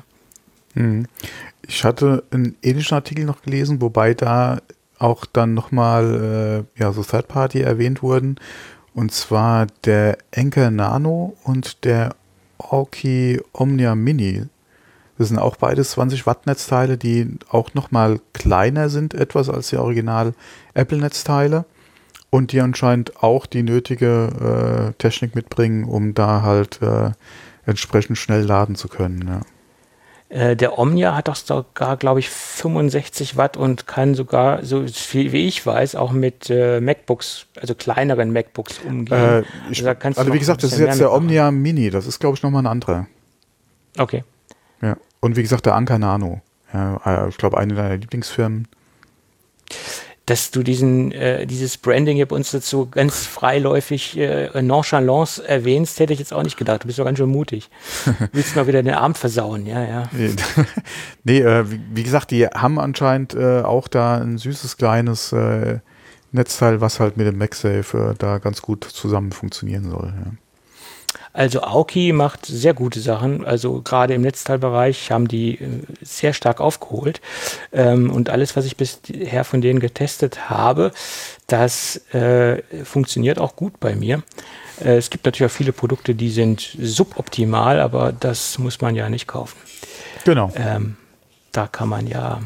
Ich hatte einen ähnlichen Artikel noch gelesen, wobei da auch dann nochmal äh, ja, so Third-Party erwähnt wurden. Und zwar der Anker Nano und der Aoki Omnia Mini. Das sind auch beides zwanzig Watt Netzteile, die auch nochmal kleiner sind etwas als die Original Apple Netzteile und die anscheinend auch die nötige äh, Technik mitbringen, um da halt äh, entsprechend schnell laden zu können. Ja. Äh, der Omnia hat doch sogar, glaube ich, fünfundsechzig Watt und kann sogar, so viel wie ich weiß, auch mit äh, MacBooks, also kleineren MacBooks umgehen. Äh, ich, also, also wie gesagt, das ist jetzt der Omnia Mini, das ist, glaube ich, nochmal ein anderer. Okay. Ja, und wie gesagt, der Anker Nano. Ja, ich glaube, eine deiner Lieblingsfirmen. Dass du diesen, äh, dieses Branding hier bei uns dazu ganz freiläufig äh, Nonchalance erwähnst, hätte ich jetzt auch nicht gedacht. Du bist doch ganz schön mutig. Willst mal wieder den Abend versauen, ja, ja. Nee, äh, wie, wie gesagt, die haben anscheinend äh, auch da ein süßes kleines äh, Netzteil, was halt mit dem MagSafe äh, da ganz gut zusammen funktionieren soll. Ja. Also Aoki macht sehr gute Sachen, also gerade im Netzteilbereich haben die äh, sehr stark aufgeholt ähm, und alles, was ich bisher von denen getestet habe, das äh, funktioniert auch gut bei mir. Äh, es gibt natürlich auch viele Produkte, die sind suboptimal, aber das muss man ja nicht kaufen. Genau. Ähm, da kann man ja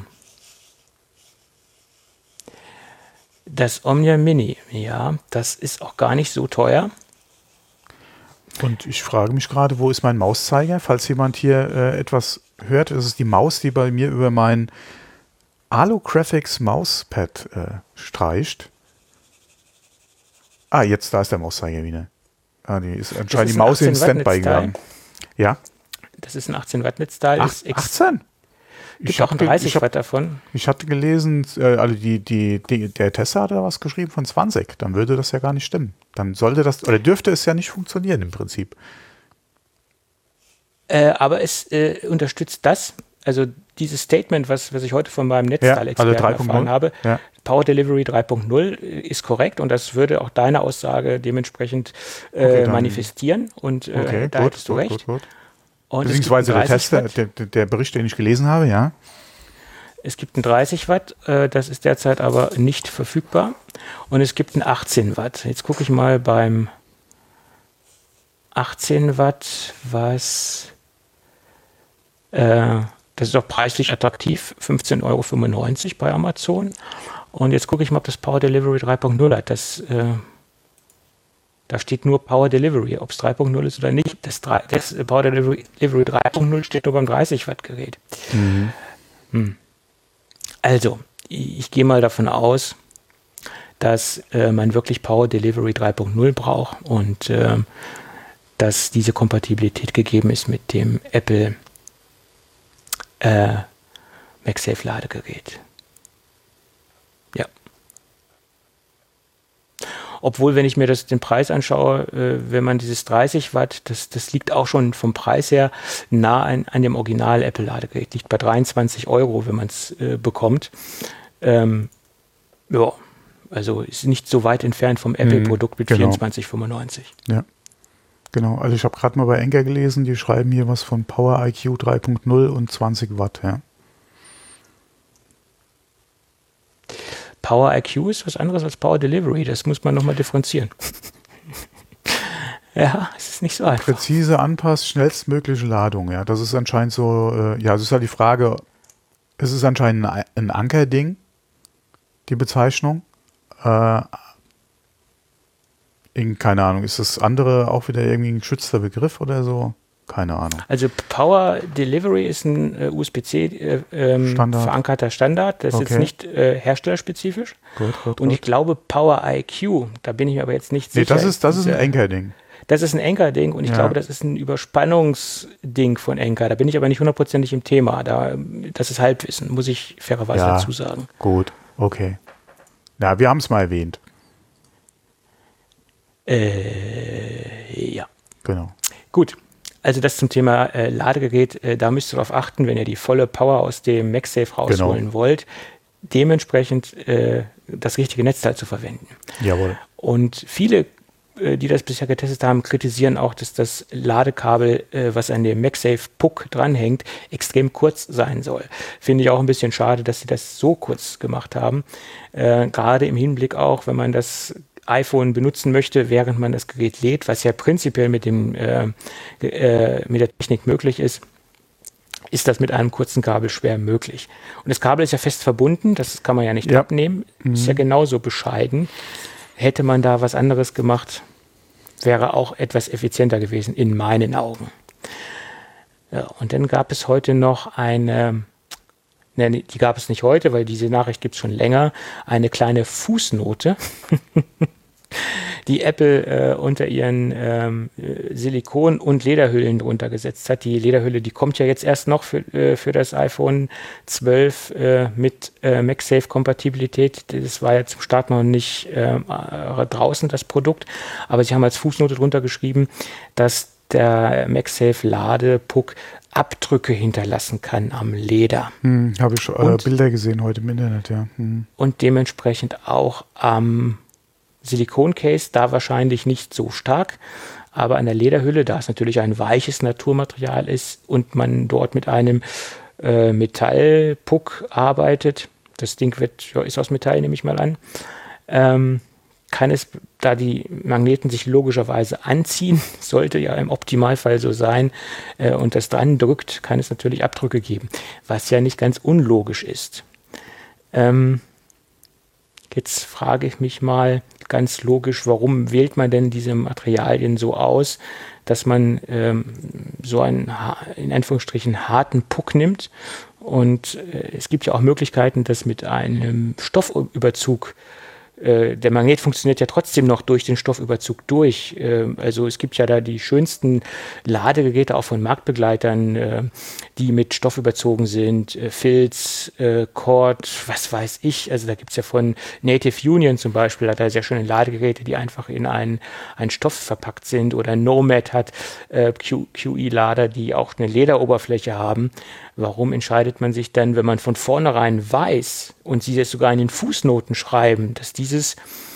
das Omnia Mini, ja, das ist auch gar nicht so teuer. Und ich frage mich gerade, wo ist mein Mauszeiger? Falls jemand hier äh, etwas hört, das ist die Maus, die bei mir über mein Alu-Graphics Mauspad äh, streicht. Ah, jetzt, da ist der Mauszeiger wieder. Ah, die ist anscheinend die Maus in Standby gegangen. Ja. Das ist ein achtzehn Watt Netzteil. Ach, achtzehn? Gibt ich auch ein dreißig Watt davon. Ich hatte gelesen, äh, also die, die, die, der Tester hat da was geschrieben von zwanzig. Dann würde das ja gar nicht stimmen. Dann sollte das, oder dürfte es ja nicht funktionieren im Prinzip. Äh, aber es äh, unterstützt das, also dieses Statement, was, was ich heute von meinem Netzteilexperten ja, also erfahren habe, ja. Power Delivery drei Punkt null ist korrekt und das würde auch deine Aussage dementsprechend äh, okay, manifestieren und äh, okay, da gut, hättest du gut, recht. Gut, gut. Beziehungsweise der Tester, der, der Bericht, den ich gelesen habe, ja. Es gibt einen dreißig Watt, äh, das ist derzeit aber nicht verfügbar. Und es gibt einen achtzehn Watt. Jetzt gucke ich mal beim achtzehn Watt, was äh, das ist auch preislich attraktiv, fünfzehn Euro fünfundneunzig bei Amazon. Und jetzt gucke ich mal, ob das Power Delivery drei Punkt null hat. Das, äh, da steht nur Power Delivery, ob es drei Punkt null ist oder nicht. Das, drei, das Power Delivery, Delivery drei Punkt null steht nur beim dreißig Watt Gerät. Mhm. Hm. Also, ich, ich gehe mal davon aus, dass äh, man wirklich Power Delivery drei Punkt null braucht und äh, dass diese Kompatibilität gegeben ist mit dem Apple äh, MagSafe Ladegerät. Ja. Obwohl, wenn ich mir das, den Preis anschaue, äh, wenn man dieses dreißig Watt, das, das liegt auch schon vom Preis her nah an, an dem Original Apple Ladegerät, liegt bei dreiundzwanzig Euro, wenn man es äh, bekommt. Ähm, ja. Also ist nicht so weit entfernt vom Apple-Produkt mit genau. vierundzwanzig fünfundneunzig. Ja, genau. Also ich habe gerade mal bei Enker gelesen, die schreiben hier was von Power I Q drei Punkt null und zwanzig Watt. Ja. Power I Q ist was anderes als Power Delivery. Das muss man nochmal differenzieren. Ja, es ist nicht so einfach. Präzise Anpass, schnellstmögliche Ladung. Ja, das ist anscheinend so, äh, ja, es ist halt die Frage, es ist anscheinend ein, ein Ankerding, die Bezeichnung. Äh, in, keine Ahnung, ist das andere auch wieder irgendwie ein geschützter Begriff oder so? Keine Ahnung. Also Power Delivery ist ein äh, U S B C äh, ähm, Standard. verankerter Standard. Das ist okay. Jetzt nicht äh, herstellerspezifisch. Gut, gut, Und gut. ich glaube Power I Q, da bin ich mir aber jetzt nicht nee, sicher. Das ist, das ist ein Anker-Ding. Das ist ein Anker-Ding und ich ja. glaube, das ist ein Überspannungsding von Anker. Da bin ich aber nicht hundertprozentig im Thema. Da, das ist Halbwissen, muss ich fairerweise ja, dazu sagen. Gut, okay. Ja, wir haben es mal erwähnt. Äh, ja. Genau. Gut, also das zum Thema äh, Ladegerät. Äh, da müsst ihr darauf achten, wenn ihr die volle Power aus dem MagSafe rausholen genau. wollt, dementsprechend äh, das richtige Netzteil zu verwenden. Jawohl. Und viele, äh, die das bisher getestet haben, kritisieren auch, dass das Ladekabel, äh, was an dem MagSafe Puck dranhängt, extrem kurz sein soll. Finde ich auch ein bisschen schade, dass sie das so kurz gemacht haben. Äh, gerade im Hinblick auch, wenn man das iPhone benutzen möchte, während man das Gerät lädt, was ja prinzipiell mit, dem, äh, äh, mit der Technik möglich ist, ist das mit einem kurzen Kabel schwer möglich. Und das Kabel ist ja fest verbunden, das kann man ja nicht ja. abnehmen, mhm. ist ja genauso bescheiden. Hätte man da was anderes gemacht, wäre auch etwas effizienter gewesen, in meinen Augen. Ja, und dann gab es heute noch eine, ne, die gab es nicht heute, weil diese Nachricht gibt es schon länger, eine kleine Fußnote, die Apple äh, unter ihren ähm, Silikon- und Lederhüllen drunter gesetzt hat. Die Lederhülle, die kommt ja jetzt erst noch für, äh, für das iPhone zwölf äh, mit äh, MagSafe-Kompatibilität. Das war ja zum Start noch nicht äh, draußen, das Produkt. Aber sie haben als Fußnote drunter geschrieben, dass der MagSafe-Ladepuck Abdrücke hinterlassen kann am Leder. Hm, habe ich äh, Bilder gesehen heute im Internet, ja. Hm. Und dementsprechend auch am Silikoncase, da wahrscheinlich nicht so stark, aber an der Lederhülle, da es natürlich ein weiches Naturmaterial ist und man dort mit einem äh, Metallpuck arbeitet, das Ding wird, ja, ist aus Metall, nehme ich mal an, ähm, kann es, da die Magneten sich logischerweise anziehen, sollte ja im Optimalfall so sein, äh, und das dran drückt, kann es natürlich Abdrücke geben, was ja nicht ganz unlogisch ist. Ähm, jetzt frage ich mich mal ganz logisch, warum wählt man denn diese Materialien so aus, dass man ähm, so einen, in Anführungsstrichen, harten Puck nimmt, und äh, es gibt ja auch Möglichkeiten, das mit einem Stoffüberzug, der Magnet funktioniert ja trotzdem noch durch den Stoffüberzug durch. Also es gibt ja da die schönsten Ladegeräte auch von Marktbegleitern, die mit Stoff überzogen sind. Filz, Cord, was weiß ich. Also da gibt es ja von Native Union zum Beispiel, hat er sehr schöne Ladegeräte, die einfach in einen, einen Stoff verpackt sind. Oder Nomad hat Q E-Lader, die auch eine Lederoberfläche haben. Warum entscheidet man sich dann, wenn man von vornherein weiß und sie jetzt sogar in den Fußnoten schreiben, dass dieses,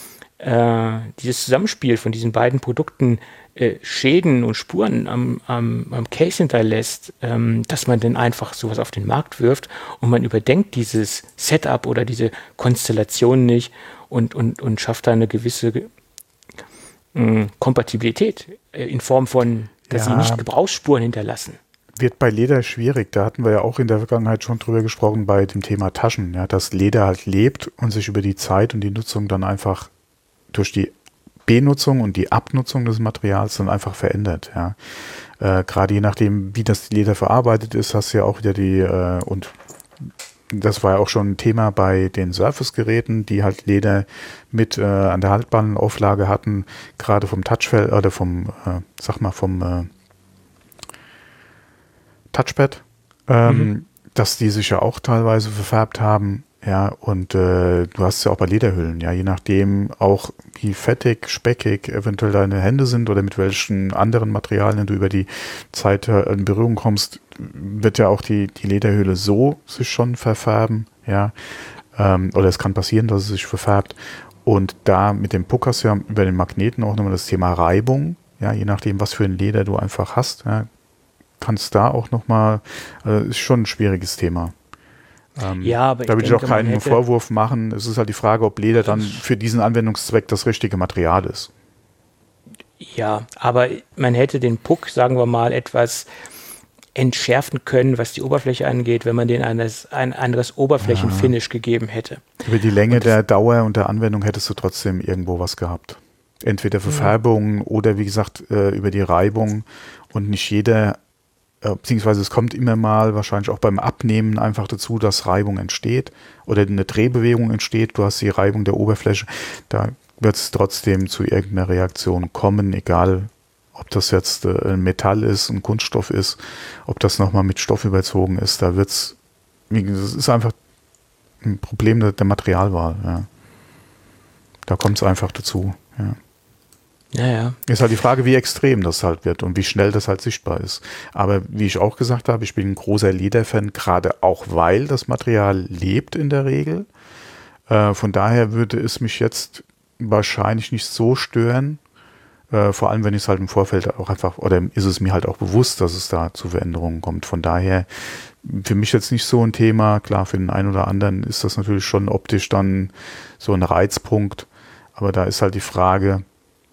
äh, dieses Zusammenspiel von diesen beiden Produkten äh, Schäden und Spuren am, am, am Case hinterlässt, ähm, dass man dann einfach sowas auf den Markt wirft und man überdenkt dieses Setup oder diese Konstellation nicht und, und, und schafft da eine gewisse äh, Kompatibilität äh, in Form von, dass ja. sie nicht Gebrauchsspuren hinterlassen. wird bei Leder schwierig. Da hatten wir ja auch in der Vergangenheit schon drüber gesprochen bei dem Thema Taschen, ja, dass Leder halt lebt und sich über die Zeit und die Nutzung dann einfach durch die Benutzung und die Abnutzung des Materials dann einfach verändert. Ja. Äh, gerade je nachdem, wie das Leder verarbeitet ist, hast du ja auch wieder die, äh, und das war ja auch schon ein Thema bei den Surface-Geräten, die halt Leder mit äh, an der haltbaren Auflage hatten, gerade vom Touchfeld oder vom, äh, sag mal, vom äh, Touchpad, ähm, mhm. dass die sich ja auch teilweise verfärbt haben, ja, und äh, du hast ja auch bei Lederhüllen, ja, je nachdem auch wie fettig, speckig eventuell deine Hände sind oder mit welchen anderen Materialien du über die Zeit äh, in Berührung kommst, wird ja auch die, die Lederhülle so sich schon verfärben, ja, ähm, oder es kann passieren, dass es sich verfärbt, und da mit dem Puck hast du ja über den Magneten auch nochmal das Thema Reibung, ja, je nachdem, was für ein Leder du einfach hast, ja, kannst da auch nochmal, äh, ist schon ein schwieriges Thema. Ähm, ja, aber da will ich auch keinen Vorwurf machen. Es ist halt die Frage, ob Leder dann für diesen Anwendungszweck das richtige Material ist. Ja, aber man hätte den Puck, sagen wir mal, etwas entschärfen können, was die Oberfläche angeht, wenn man denen eines, ein anderes Oberflächenfinish ja. gegeben hätte. Über die Länge der Dauer und der Anwendung hättest du trotzdem irgendwo was gehabt. Entweder für Färbung ja. oder wie gesagt über die Reibung, und nicht jeder, beziehungsweise es kommt immer mal wahrscheinlich auch beim Abnehmen einfach dazu, dass Reibung entsteht oder eine Drehbewegung entsteht. Du hast die Reibung der Oberfläche, da wird es trotzdem zu irgendeiner Reaktion kommen, egal ob das jetzt ein Metall ist, ein Kunststoff ist, ob das nochmal mit Stoff überzogen ist. Da wird es, das ist einfach ein Problem der, der Materialwahl. Ja. Da kommt es einfach dazu. Ja. Ja, ja. Ist halt die Frage, wie extrem das halt wird und wie schnell das halt sichtbar ist. Aber wie ich auch gesagt habe, ich bin ein großer Lederfan, gerade auch weil das Material lebt in der Regel. Äh, von daher würde es mich jetzt wahrscheinlich nicht so stören, äh, vor allem wenn ich es halt im Vorfeld auch einfach, oder ist es mir halt auch bewusst, dass es da zu Veränderungen kommt. Von daher für mich jetzt nicht so ein Thema. Klar, für den einen oder anderen ist das natürlich schon optisch dann so ein Reizpunkt. Aber da ist halt die Frage,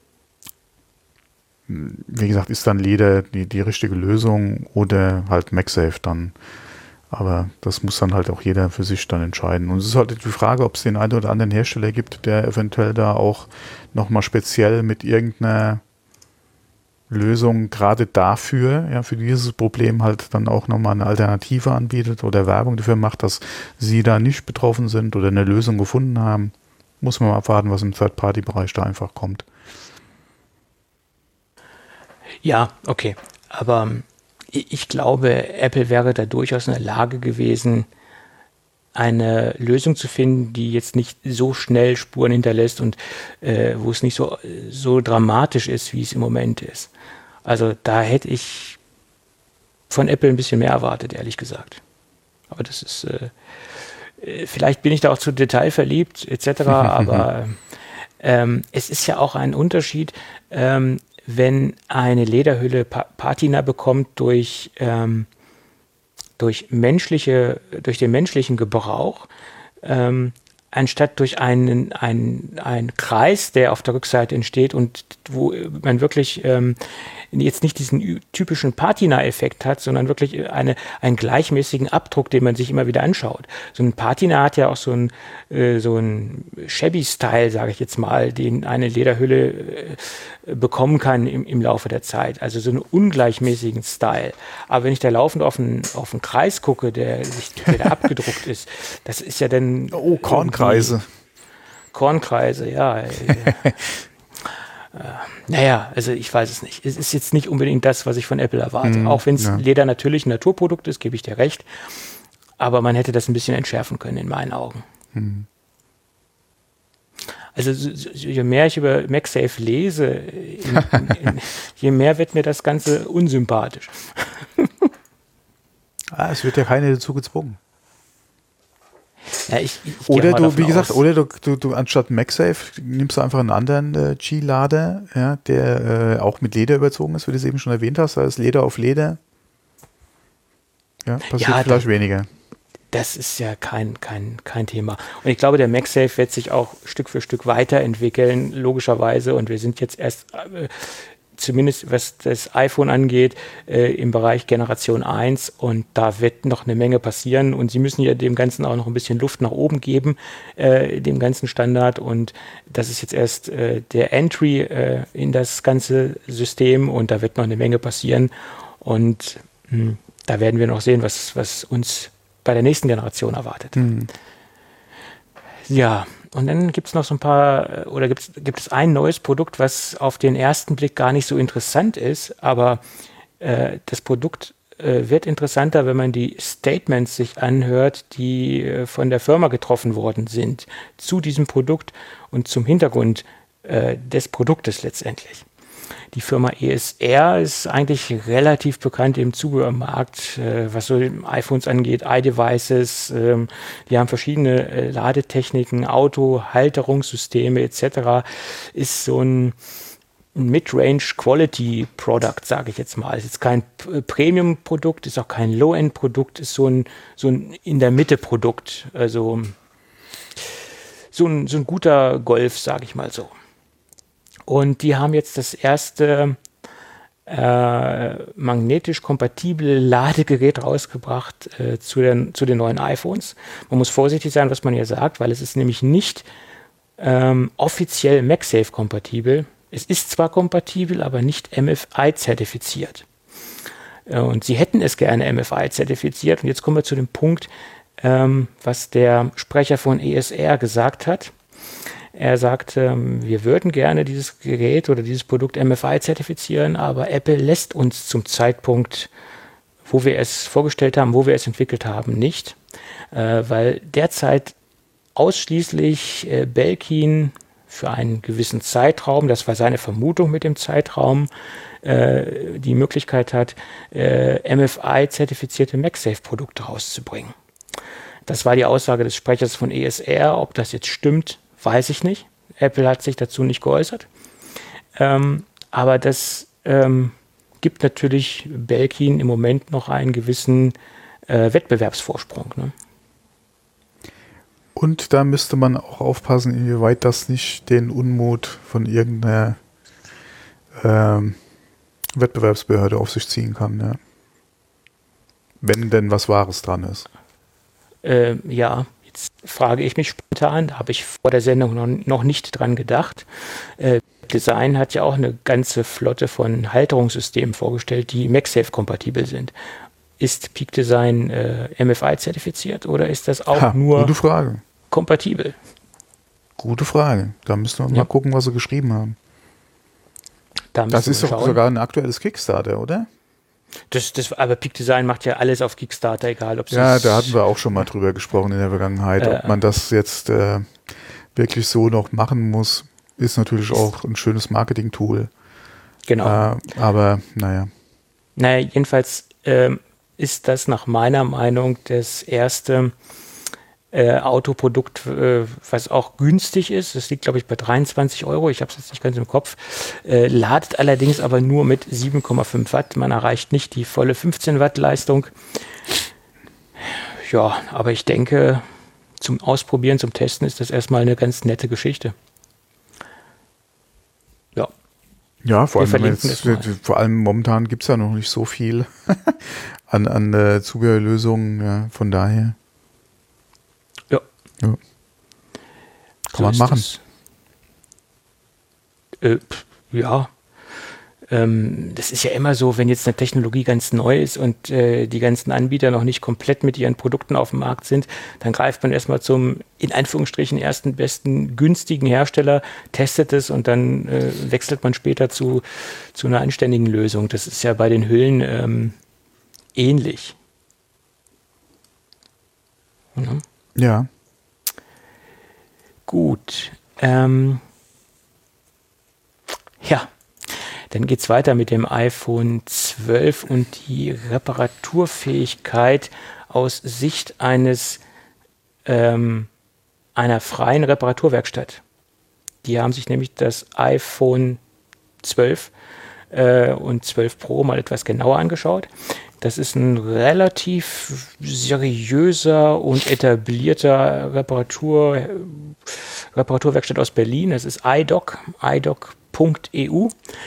wie gesagt, ist dann Leder die, die richtige Lösung oder halt MagSafe dann. Aber das muss dann halt auch jeder für sich dann entscheiden. Und es ist halt die Frage, ob es den einen oder anderen Hersteller gibt, der eventuell da auch nochmal speziell mit irgendeiner Lösung gerade dafür, ja, für dieses Problem halt dann auch nochmal eine Alternative anbietet oder Werbung dafür macht, dass sie da nicht betroffen sind oder eine Lösung gefunden haben. Muss man mal abwarten, was im Third-Party-Bereich da einfach kommt. Ja, okay. Aber ich glaube, Apple wäre da durchaus in der Lage gewesen, eine Lösung zu finden, die jetzt nicht so schnell Spuren hinterlässt und äh, wo es nicht so, so dramatisch ist, wie es im Moment ist. Also da hätte ich von Apple ein bisschen mehr erwartet, ehrlich gesagt. Aber das ist, äh, vielleicht bin ich da auch zu detailverliebt et cetera, aber ähm, es ist ja auch ein Unterschied, ähm, wenn eine Lederhülle Pa- Patina bekommt durch, ähm, durch, menschliche, durch den menschlichen Gebrauch, ähm, anstatt durch einen, einen, einen Kreis, der auf der Rückseite entsteht und wo man wirklich ähm, jetzt nicht diesen typischen Patina-Effekt hat, sondern wirklich eine, einen gleichmäßigen Abdruck, den man sich immer wieder anschaut. So ein Patina hat ja auch so ein, äh, so ein Shabby-Style, sage ich jetzt mal, den eine Lederhülle äh, bekommen kann im, im Laufe der Zeit. Also so einen ungleichmäßigen Style. Aber wenn ich da laufend auf einen, auf einen Kreis gucke, der, sich, der da abgedruckt ist, das ist ja dann... Oh, Kornkreise. Kornkreise, ja. Äh, naja, also ich weiß es nicht. Es ist jetzt nicht unbedingt das, was ich von Apple erwarte. Mm, auch wenn es ja. Leder natürlich ein Naturprodukt ist, gebe ich dir recht. Aber man hätte das ein bisschen entschärfen können, in meinen Augen. Mm. Also je mehr ich über MagSafe lese, in, in, in, je mehr wird mir das Ganze unsympathisch. ah, es wird ja keiner dazu gezwungen. Ja, ich, ich oder du, wie gesagt, aus. oder du, du, du anstatt MagSafe nimmst du einfach einen anderen äh, G-Lader, ja, der äh, auch mit Leder überzogen ist, wie du es eben schon erwähnt hast. Da ist Leder auf Leder. Ja, passiert ja, vielleicht da, weniger. Das ist ja kein, kein, kein Thema. Und ich glaube, der MagSafe wird sich auch Stück für Stück weiterentwickeln, logischerweise. Und wir sind jetzt erst äh, zumindest was das iPhone angeht, äh, im Bereich Generation eins, und da wird noch eine Menge passieren und sie müssen ja dem Ganzen auch noch ein bisschen Luft nach oben geben, äh, dem ganzen Standard, und das ist jetzt erst äh, der Entry äh, in das ganze System und da wird noch eine Menge passieren und mh, da werden wir noch sehen, was, was uns bei der nächsten Generation erwartet. Mhm. Ja, und dann gibt es noch so ein paar, oder gibt's, gibt es ein neues Produkt, was auf den ersten Blick gar nicht so interessant ist, aber äh, das Produkt äh, wird interessanter, wenn man die Statements sich anhört, die äh, von der Firma getroffen worden sind zu diesem Produkt und zum Hintergrund äh, des Produktes letztendlich. Die Firma E S R ist eigentlich relativ bekannt im Zubehörmarkt, äh, was so iPhones angeht, iDevices. Ähm, die haben verschiedene äh, Ladetechniken, Autohalterungssysteme et cetera. Ist so ein Mid-Range-Quality-Product, sage ich jetzt mal. Ist jetzt kein Premium-Produkt, ist auch kein Low-End-Produkt, ist so ein, so ein In-der-Mitte-Produkt. Also so ein, so ein guter Golf, sage ich mal so. Und die haben jetzt das erste äh, magnetisch kompatible Ladegerät rausgebracht äh, zu, den, zu den neuen iPhones. Man muss vorsichtig sein, was man hier sagt, weil es ist nämlich nicht ähm, offiziell MagSafe-kompatibel. Es ist zwar kompatibel, aber nicht M F I-zertifiziert. Äh, und sie hätten es gerne M F I-zertifiziert. Und jetzt kommen wir zu dem Punkt, ähm, was der Sprecher von E S R gesagt hat. Er sagte, wir würden gerne dieses Gerät oder dieses Produkt M F I zertifizieren, aber Apple lässt uns zum Zeitpunkt, wo wir es vorgestellt haben, wo wir es entwickelt haben, nicht, äh, weil derzeit ausschließlich äh, Belkin für einen gewissen Zeitraum, das war seine Vermutung mit dem Zeitraum, äh, die Möglichkeit hat, äh, M F I-zertifizierte MagSafe-Produkte rauszubringen. Das war die Aussage des Sprechers von E S R. Ob das jetzt stimmt, weiß ich nicht. Apple hat sich dazu nicht geäußert. Ähm, aber das ähm, gibt natürlich Belkin im Moment noch einen gewissen äh, Wettbewerbsvorsprung. Ne? Und da müsste man auch aufpassen, inwieweit das nicht den Unmut von irgendeiner ähm, Wettbewerbsbehörde auf sich ziehen kann. Ja. Wenn denn was Wahres dran ist. Äh, ja. Jetzt frage ich mich spontan, da habe ich vor der Sendung noch, noch nicht dran gedacht. Äh, Design hat ja auch eine ganze Flotte von Halterungssystemen vorgestellt, die MagSafe-kompatibel sind. Ist Peak Design äh, M F I-zertifiziert oder ist das auch ha, nur gute Frage. kompatibel? Gute Frage. Da müssen wir ja. mal gucken, was sie geschrieben haben. Da das ist doch sogar ein aktuelles Kickstarter, oder? Das, das, aber Peak Design macht ja alles auf Kickstarter, egal ob es Ja, da hatten wir auch schon mal drüber gesprochen in der Vergangenheit. Äh, ob man das jetzt äh, wirklich so noch machen muss, ist natürlich auch ein schönes Marketing-Tool. Genau. Äh, aber naja. Naja, jedenfalls äh, ist das nach meiner Meinung das erste äh, Autoprodukt, äh, was auch günstig ist. Das liegt, glaube ich, bei dreiundzwanzig Euro. Ich habe es jetzt nicht ganz im Kopf. Äh, ladet allerdings aber nur mit sieben Komma fünf Watt. Man erreicht nicht die volle fünfzehn Watt Leistung. Ja, aber ich denke, zum Ausprobieren, zum Testen ist das erstmal eine ganz nette Geschichte. Ja. Ja, vor allem, jetzt, vor allem momentan gibt es ja noch nicht so viel an, an äh, Zubehörlösungen. Ja, von daher. Ja. ja. Kann so man machen. Äh, ja. Ähm, das ist ja immer so, wenn jetzt eine Technologie ganz neu ist und äh, die ganzen Anbieter noch nicht komplett mit ihren Produkten auf dem Markt sind, dann greift man erstmal zum, in Anführungsstrichen, ersten, besten, günstigen Hersteller, testet es und dann äh, wechselt man später zu, zu einer anständigen Lösung. Das ist ja bei den Hüllen ähm, ähnlich. Mhm. Ja. Gut. Ähm, ja. Dann geht es weiter mit dem iPhone zwölf und die Reparaturfähigkeit aus Sicht eines ähm, einer freien Reparaturwerkstatt. Die haben sich nämlich das iPhone zwölf äh, und zwölf Pro mal etwas genauer angeschaut. Das ist ein relativ seriöser und etablierter Reparatur, Reparaturwerkstatt aus Berlin. Das ist iDoc, iDoc punkt e u.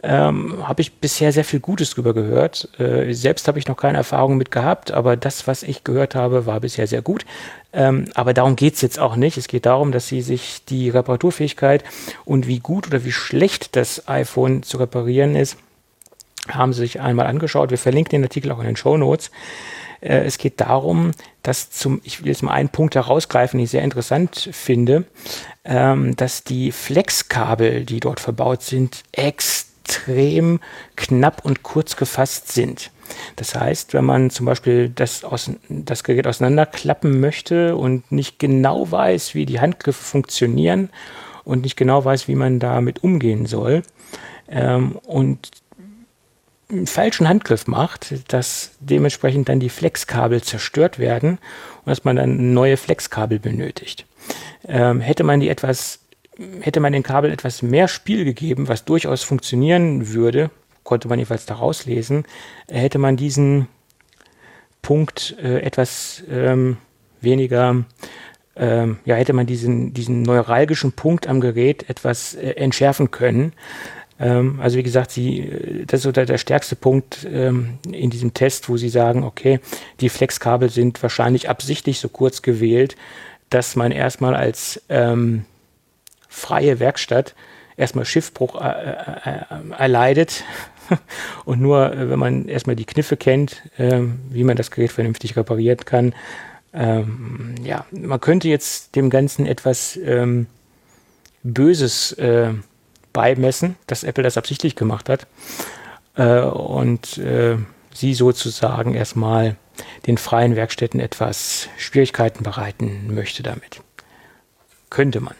ähm, habe ich bisher sehr viel Gutes drüber gehört. Äh, selbst habe ich noch keine Erfahrung mit gehabt, aber das, was ich gehört habe, war bisher sehr gut. Ähm, aber darum geht es jetzt auch nicht. Es geht darum, dass sie sich die Reparaturfähigkeit und wie gut oder wie schlecht das iPhone zu reparieren ist, haben sie sich einmal angeschaut. Wir verlinken den Artikel auch in den Shownotes. Äh, es geht darum, dass zum, ich will jetzt mal einen Punkt herausgreifen, den ich sehr interessant finde, ähm, dass die Flexkabel, die dort verbaut sind, extrem knapp und kurz gefasst sind. Das heißt, wenn man zum Beispiel das, aus, das Gerät auseinanderklappen möchte und nicht genau weiß, wie die Handgriffe funktionieren und nicht genau weiß, wie man damit umgehen soll, ähm, und einen falschen Handgriff macht, dass dementsprechend dann die Flexkabel zerstört werden und dass man dann neue Flexkabel benötigt. Ähm, hätte man die etwas, hätte man den Kabel etwas mehr Spiel gegeben, was durchaus funktionieren würde, konnte man jedenfalls daraus lesen, hätte man diesen Punkt äh, etwas ähm, weniger, ähm, ja, hätte man diesen, diesen neuralgischen Punkt am Gerät etwas äh, entschärfen können. Also wie gesagt, sie, das ist so der, der stärkste Punkt ähm, in diesem Test, wo sie sagen, okay, die Flexkabel sind wahrscheinlich absichtlich so kurz gewählt, dass man erstmal als ähm, freie Werkstatt erstmal Schiffbruch äh, äh, erleidet und nur, äh, wenn man erstmal die Kniffe kennt, äh, wie man das Gerät vernünftig reparieren kann, ähm, ja, man könnte jetzt dem Ganzen etwas ähm, Böses äh, beimessen, dass Apple das absichtlich gemacht hat äh, und äh, sie sozusagen erstmal den freien Werkstätten etwas Schwierigkeiten bereiten möchte damit. Könnte man.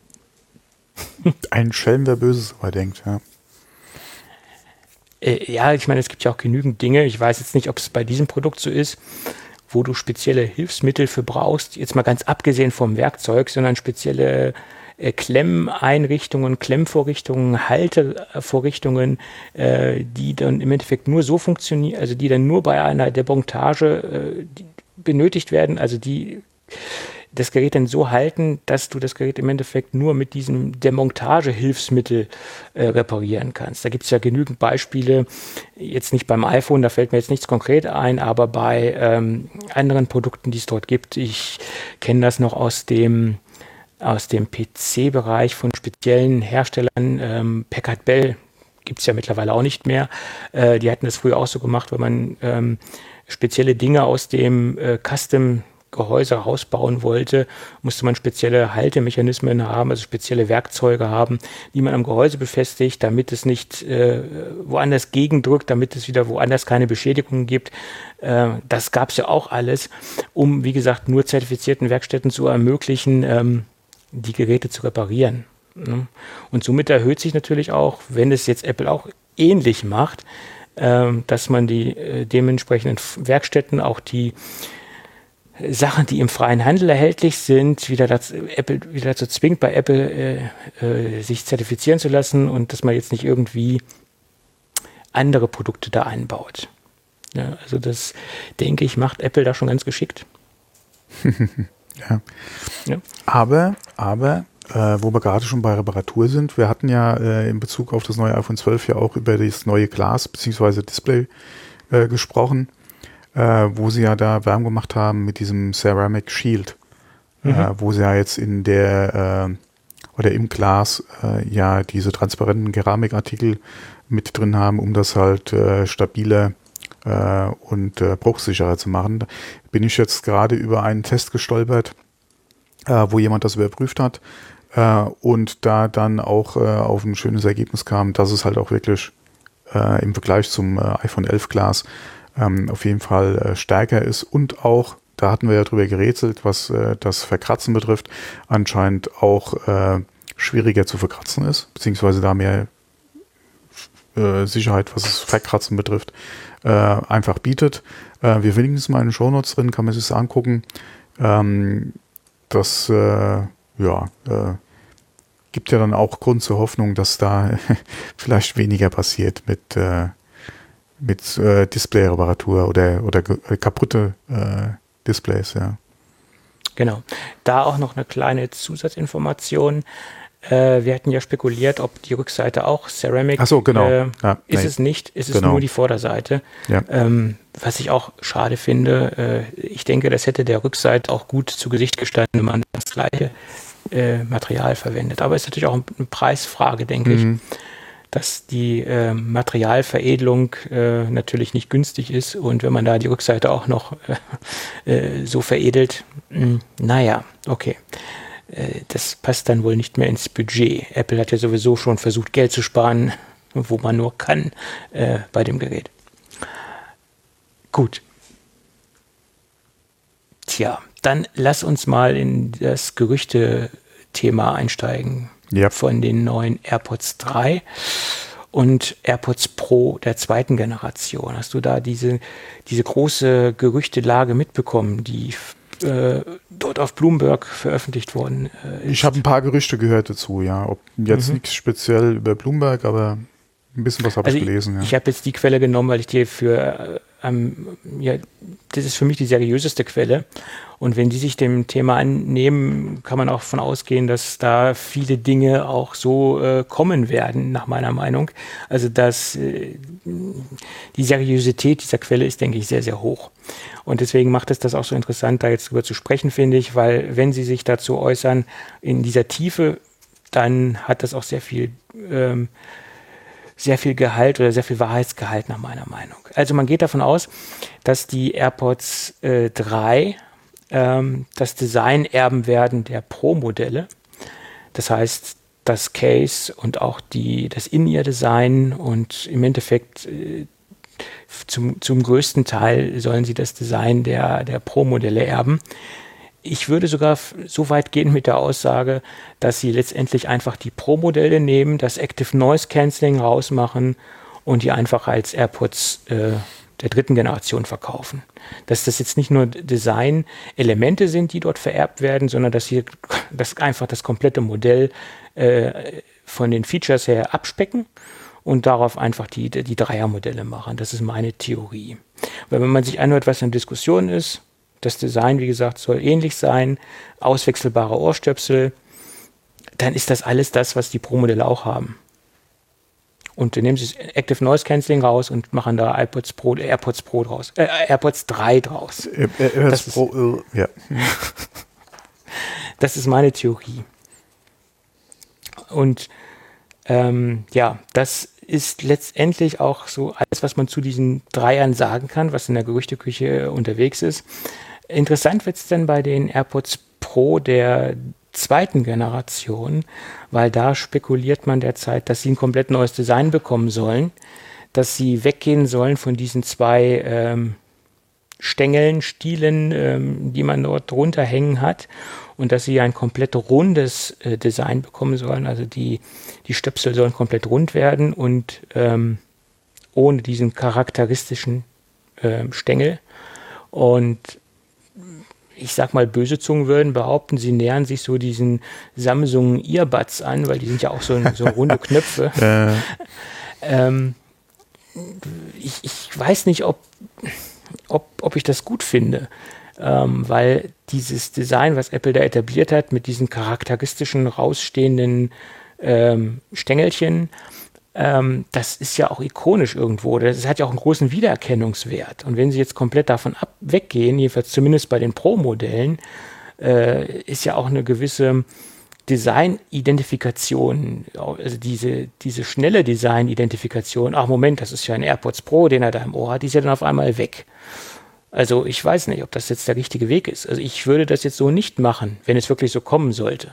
Ein Schelm, wer Böses aber denkt, ja. Äh, ja, ich meine, es gibt ja auch genügend Dinge, ich weiß jetzt nicht, ob es bei diesem Produkt so ist, wo du spezielle Hilfsmittel für brauchst, jetzt mal ganz abgesehen vom Werkzeug, sondern spezielle Klemmeinrichtungen, Klemmvorrichtungen, Haltevorrichtungen, äh, die dann im Endeffekt nur so funktionieren, also die dann nur bei einer Demontage äh, benötigt werden, also die das Gerät dann so halten, dass du das Gerät im Endeffekt nur mit diesem Demontagehilfsmittel äh, reparieren kannst. Da gibt es ja genügend Beispiele, jetzt nicht beim iPhone, da fällt mir jetzt nichts konkret ein, aber bei ähm, anderen Produkten, die es dort gibt. Ich kenne das noch aus dem aus dem P C-Bereich von speziellen Herstellern. ähm, Packard Bell gibt es ja mittlerweile auch nicht mehr. Äh, die hatten das früher auch so gemacht, wenn man ähm, spezielle Dinge aus dem äh, Custom-Gehäuse rausbauen wollte, musste man spezielle Haltemechanismen haben, also spezielle Werkzeuge haben, die man am Gehäuse befestigt, damit es nicht äh, woanders gegendrückt, damit es wieder woanders keine Beschädigungen gibt. Äh, das gab es ja auch alles, um, wie gesagt, nur zertifizierten Werkstätten zu ermöglichen, ähm, die Geräte zu reparieren. Ne? Und somit erhöht sich natürlich auch, wenn es jetzt Apple auch ähnlich macht, ähm, dass man die äh, dementsprechenden Werkstätten, auch die Sachen, die im freien Handel erhältlich sind, wieder dazu, Apple wieder dazu zwingt, bei Apple äh, äh, sich zertifizieren zu lassen und dass man jetzt nicht irgendwie andere Produkte da einbaut. Ja, also das, denke ich, macht Apple da schon ganz geschickt. Ja. Ja. Aber, aber äh, wo wir gerade schon bei Reparatur sind, wir hatten ja äh, in Bezug auf das neue iPhone zwölf ja auch über das neue Glas bzw. Display äh, gesprochen, äh, wo sie ja da Werbung gemacht haben mit diesem Ceramic Shield, mhm. äh, wo sie ja jetzt in der äh, oder im Glas äh, ja diese transparenten Keramikartikel mit drin haben, um das halt äh, stabiler und äh, bruchsicherer zu machen. Bin ich jetzt gerade über einen Test gestolpert, äh, wo jemand das überprüft hat äh, und da dann auch äh, auf ein schönes Ergebnis kam, dass es halt auch wirklich äh, im Vergleich zum äh, iPhone elf Glas ähm, auf jeden Fall äh, stärker ist und auch, da hatten wir ja drüber gerätselt, was äh, das Verkratzen betrifft, anscheinend auch äh, schwieriger zu verkratzen ist, beziehungsweise da mehr äh, Sicherheit, was das Verkratzen betrifft, Äh, einfach bietet. Äh, wir verlinken es mal in den Shownotes drin, kann man sich das angucken. Ähm, das äh, ja, äh, gibt ja dann auch Grund zur Hoffnung, dass da vielleicht weniger passiert mit, äh, mit äh, Display-Reparatur oder, oder äh, kaputte äh, Displays. Ja. Genau. Da auch noch eine kleine Zusatzinformation. Äh, wir hatten ja spekuliert, ob die Rückseite auch Ceramic Ach so, genau. Äh, ja, ist nee. es nicht, ist es genau. nur die Vorderseite. Ja. Ähm, was ich auch schade finde, äh, ich denke, das hätte der Rückseite auch gut zu Gesicht gestanden, wenn man das gleiche äh, Material verwendet. Aber es ist natürlich auch eine Preisfrage, denke Mhm. ich, dass die äh, Materialveredelung äh, natürlich nicht günstig ist und wenn man da die Rückseite auch noch äh, äh, so veredelt, mh, naja, okay. Das passt dann wohl nicht mehr ins Budget. Apple hat ja sowieso schon versucht, Geld zu sparen, wo man nur kann, äh, bei dem Gerät. Gut. Tja, dann lass uns mal in das Gerüchte-Thema einsteigen. Ja. Von den neuen AirPods drei und AirPods Pro der zweiten Generation. Hast du da diese, diese große Gerüchtelage mitbekommen, die Äh, dort auf Bloomberg veröffentlicht worden äh, ist? Ich habe ein paar Gerüchte gehört dazu, ja. Ob jetzt Mhm. nichts speziell über Bloomberg, aber ein bisschen was habe Also ich gelesen. Ich, Ja. ich habe jetzt die Quelle genommen, weil ich die für, äh, ähm, ja, das ist für mich die seriöseste Quelle. Und wenn die sich dem Thema annehmen, kann man auch davon ausgehen, dass da viele Dinge auch so äh, kommen werden, nach meiner Meinung. Also dass äh, die Seriosität dieser Quelle ist, denke ich, sehr, sehr hoch. Und deswegen macht es das auch so interessant, da jetzt drüber zu sprechen, finde ich, weil wenn sie sich dazu äußern in dieser Tiefe, dann hat das auch sehr viel ähm, sehr viel Gehalt oder sehr viel Wahrheitsgehalt nach meiner Meinung. Also man geht davon aus, dass die AirPods äh, drei ähm, das Design erben werden der Pro-Modelle. Das heißt, das Case und auch die, das In-Ear-Design und im Endeffekt äh, zum, zum größten Teil sollen sie das Design der, der Pro-Modelle erben. Ich würde sogar f- so weit gehen mit der Aussage, dass sie letztendlich einfach die Pro-Modelle nehmen, das Active Noise Cancelling rausmachen und die einfach als AirPods äh, der dritten Generation verkaufen. Dass das jetzt nicht nur Design-Elemente sind, die dort vererbt werden, sondern dass sie das einfach das komplette Modell äh, von den Features her abspecken und darauf einfach die, die Dreier-Modelle machen. Das ist meine Theorie. Weil wenn man sich anhört, was in Diskussion ist, das Design, wie gesagt, soll ähnlich sein, auswechselbare Ohrstöpsel, dann ist das alles das, was die Pro-Modelle auch haben. Und dann nehmen sie das Active Noise Cancelling raus und machen da AirPods Pro, AirPods Pro draus, äh, AirPods drei draus. Äh, äh, Das ist- Pro, äh, ja. Das ist meine Theorie. Und ähm, ja, das ist letztendlich auch so alles, was man zu diesen Dreiern sagen kann, was in der Gerüchteküche unterwegs ist. Interessant wird es dann bei den AirPods Pro der zweiten Generation, weil da spekuliert man derzeit, dass sie ein komplett neues Design bekommen sollen, dass sie weggehen sollen von diesen zwei ähm, Stängeln, Stielen, ähm, die man dort drunter hängen hat und dass sie ein komplett rundes äh, Design bekommen sollen. Also die, die Stöpsel sollen komplett rund werden und ähm, ohne diesen charakteristischen ähm, Stängel. Und ich sag mal, böse Zungen würden behaupten, sie nähern sich so diesen Samsung Earbuds an, weil die sind ja auch so, so runde Knöpfe. Äh, Ähm, ich, ich weiß nicht, ob, ob, ob ich das gut finde, ähm, weil dieses Design, was Apple da etabliert hat, mit diesen charakteristischen, rausstehenden ähm, Stängelchen, ähm, das ist ja auch ikonisch irgendwo. Das hat ja auch einen großen Wiedererkennungswert. Und wenn sie jetzt komplett davon ab weggehen, jedenfalls zumindest bei den Pro-Modellen, äh, ist ja auch eine gewisse Design-Identifikation, also diese, diese schnelle Design-Identifikation, ach Moment, das ist ja ein AirPods Pro, den er da im Ohr hat, die ist ja dann auf einmal weg. Also ich weiß nicht, ob das jetzt der richtige Weg ist. Also ich würde das jetzt so nicht machen, wenn es wirklich so kommen sollte.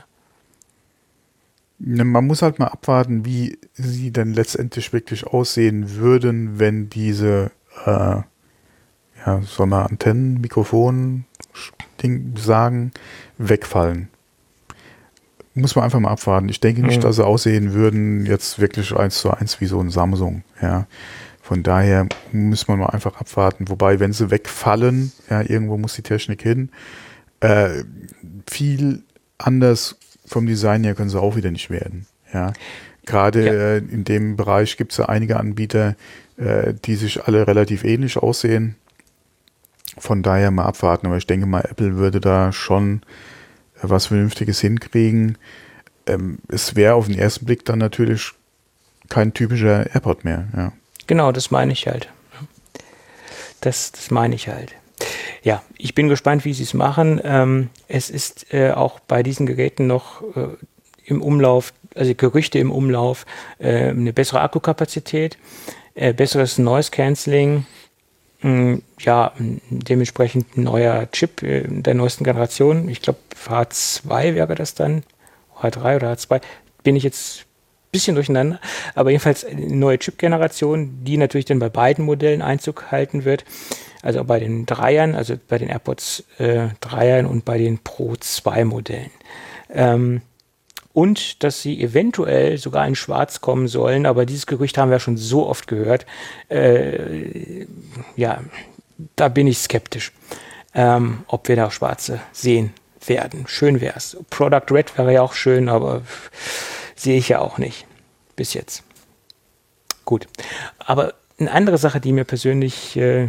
ne, man muss halt mal abwarten, wie sie denn letztendlich wirklich aussehen würden, wenn diese, äh, ja, soll man Antennen, Mikrofon, Ding sagen, wegfallen. Muss man einfach mal abwarten. Ich denke nicht, Mhm. dass sie aussehen würden, jetzt wirklich eins zu eins wie so ein Samsung, ja. Von daher muss man mal einfach abwarten. Wobei, wenn sie wegfallen, ja, irgendwo muss die Technik hin, äh, viel anders vom Design her können sie auch wieder nicht werden, ja. Gerade Ja. äh, in dem Bereich gibt es ja einige Anbieter, äh, die sich alle relativ ähnlich aussehen. Von daher mal abwarten. Aber ich denke mal, Apple würde da schon was Vernünftiges hinkriegen. ähm, es wäre auf den ersten Blick dann natürlich kein typischer AirPod mehr. Ja. Genau, das meine ich halt. Das, das meine ich halt. Ja, ich bin gespannt, wie sie es machen. Ähm, es ist äh, auch bei diesen Geräten noch äh, im Umlauf, also Gerüchte im Umlauf, äh, eine bessere Akkukapazität, äh, besseres Noise Cancelling, mh, ja, dementsprechend ein neuer Chip äh, der neuesten Generation. Ich glaube, H zwei wäre das dann, H drei oder H zwei, bin ich jetzt ein bisschen durcheinander, aber jedenfalls eine neue Chip-Generation, die natürlich dann bei beiden Modellen Einzug halten wird. Also bei den Dreiern, also bei den AirPods äh, Dreiern und bei den Pro zwei Modellen. Ähm, und dass sie eventuell sogar in Schwarz kommen sollen, aber dieses Gerücht haben wir schon so oft gehört. Äh, ja, da bin ich skeptisch, ähm, ob wir da schwarze sehen werden. Schön wäre es. Product Red wäre ja auch schön, aber sehe ich ja auch nicht. Bis jetzt. Gut. Aber eine andere Sache, die mir persönlich äh,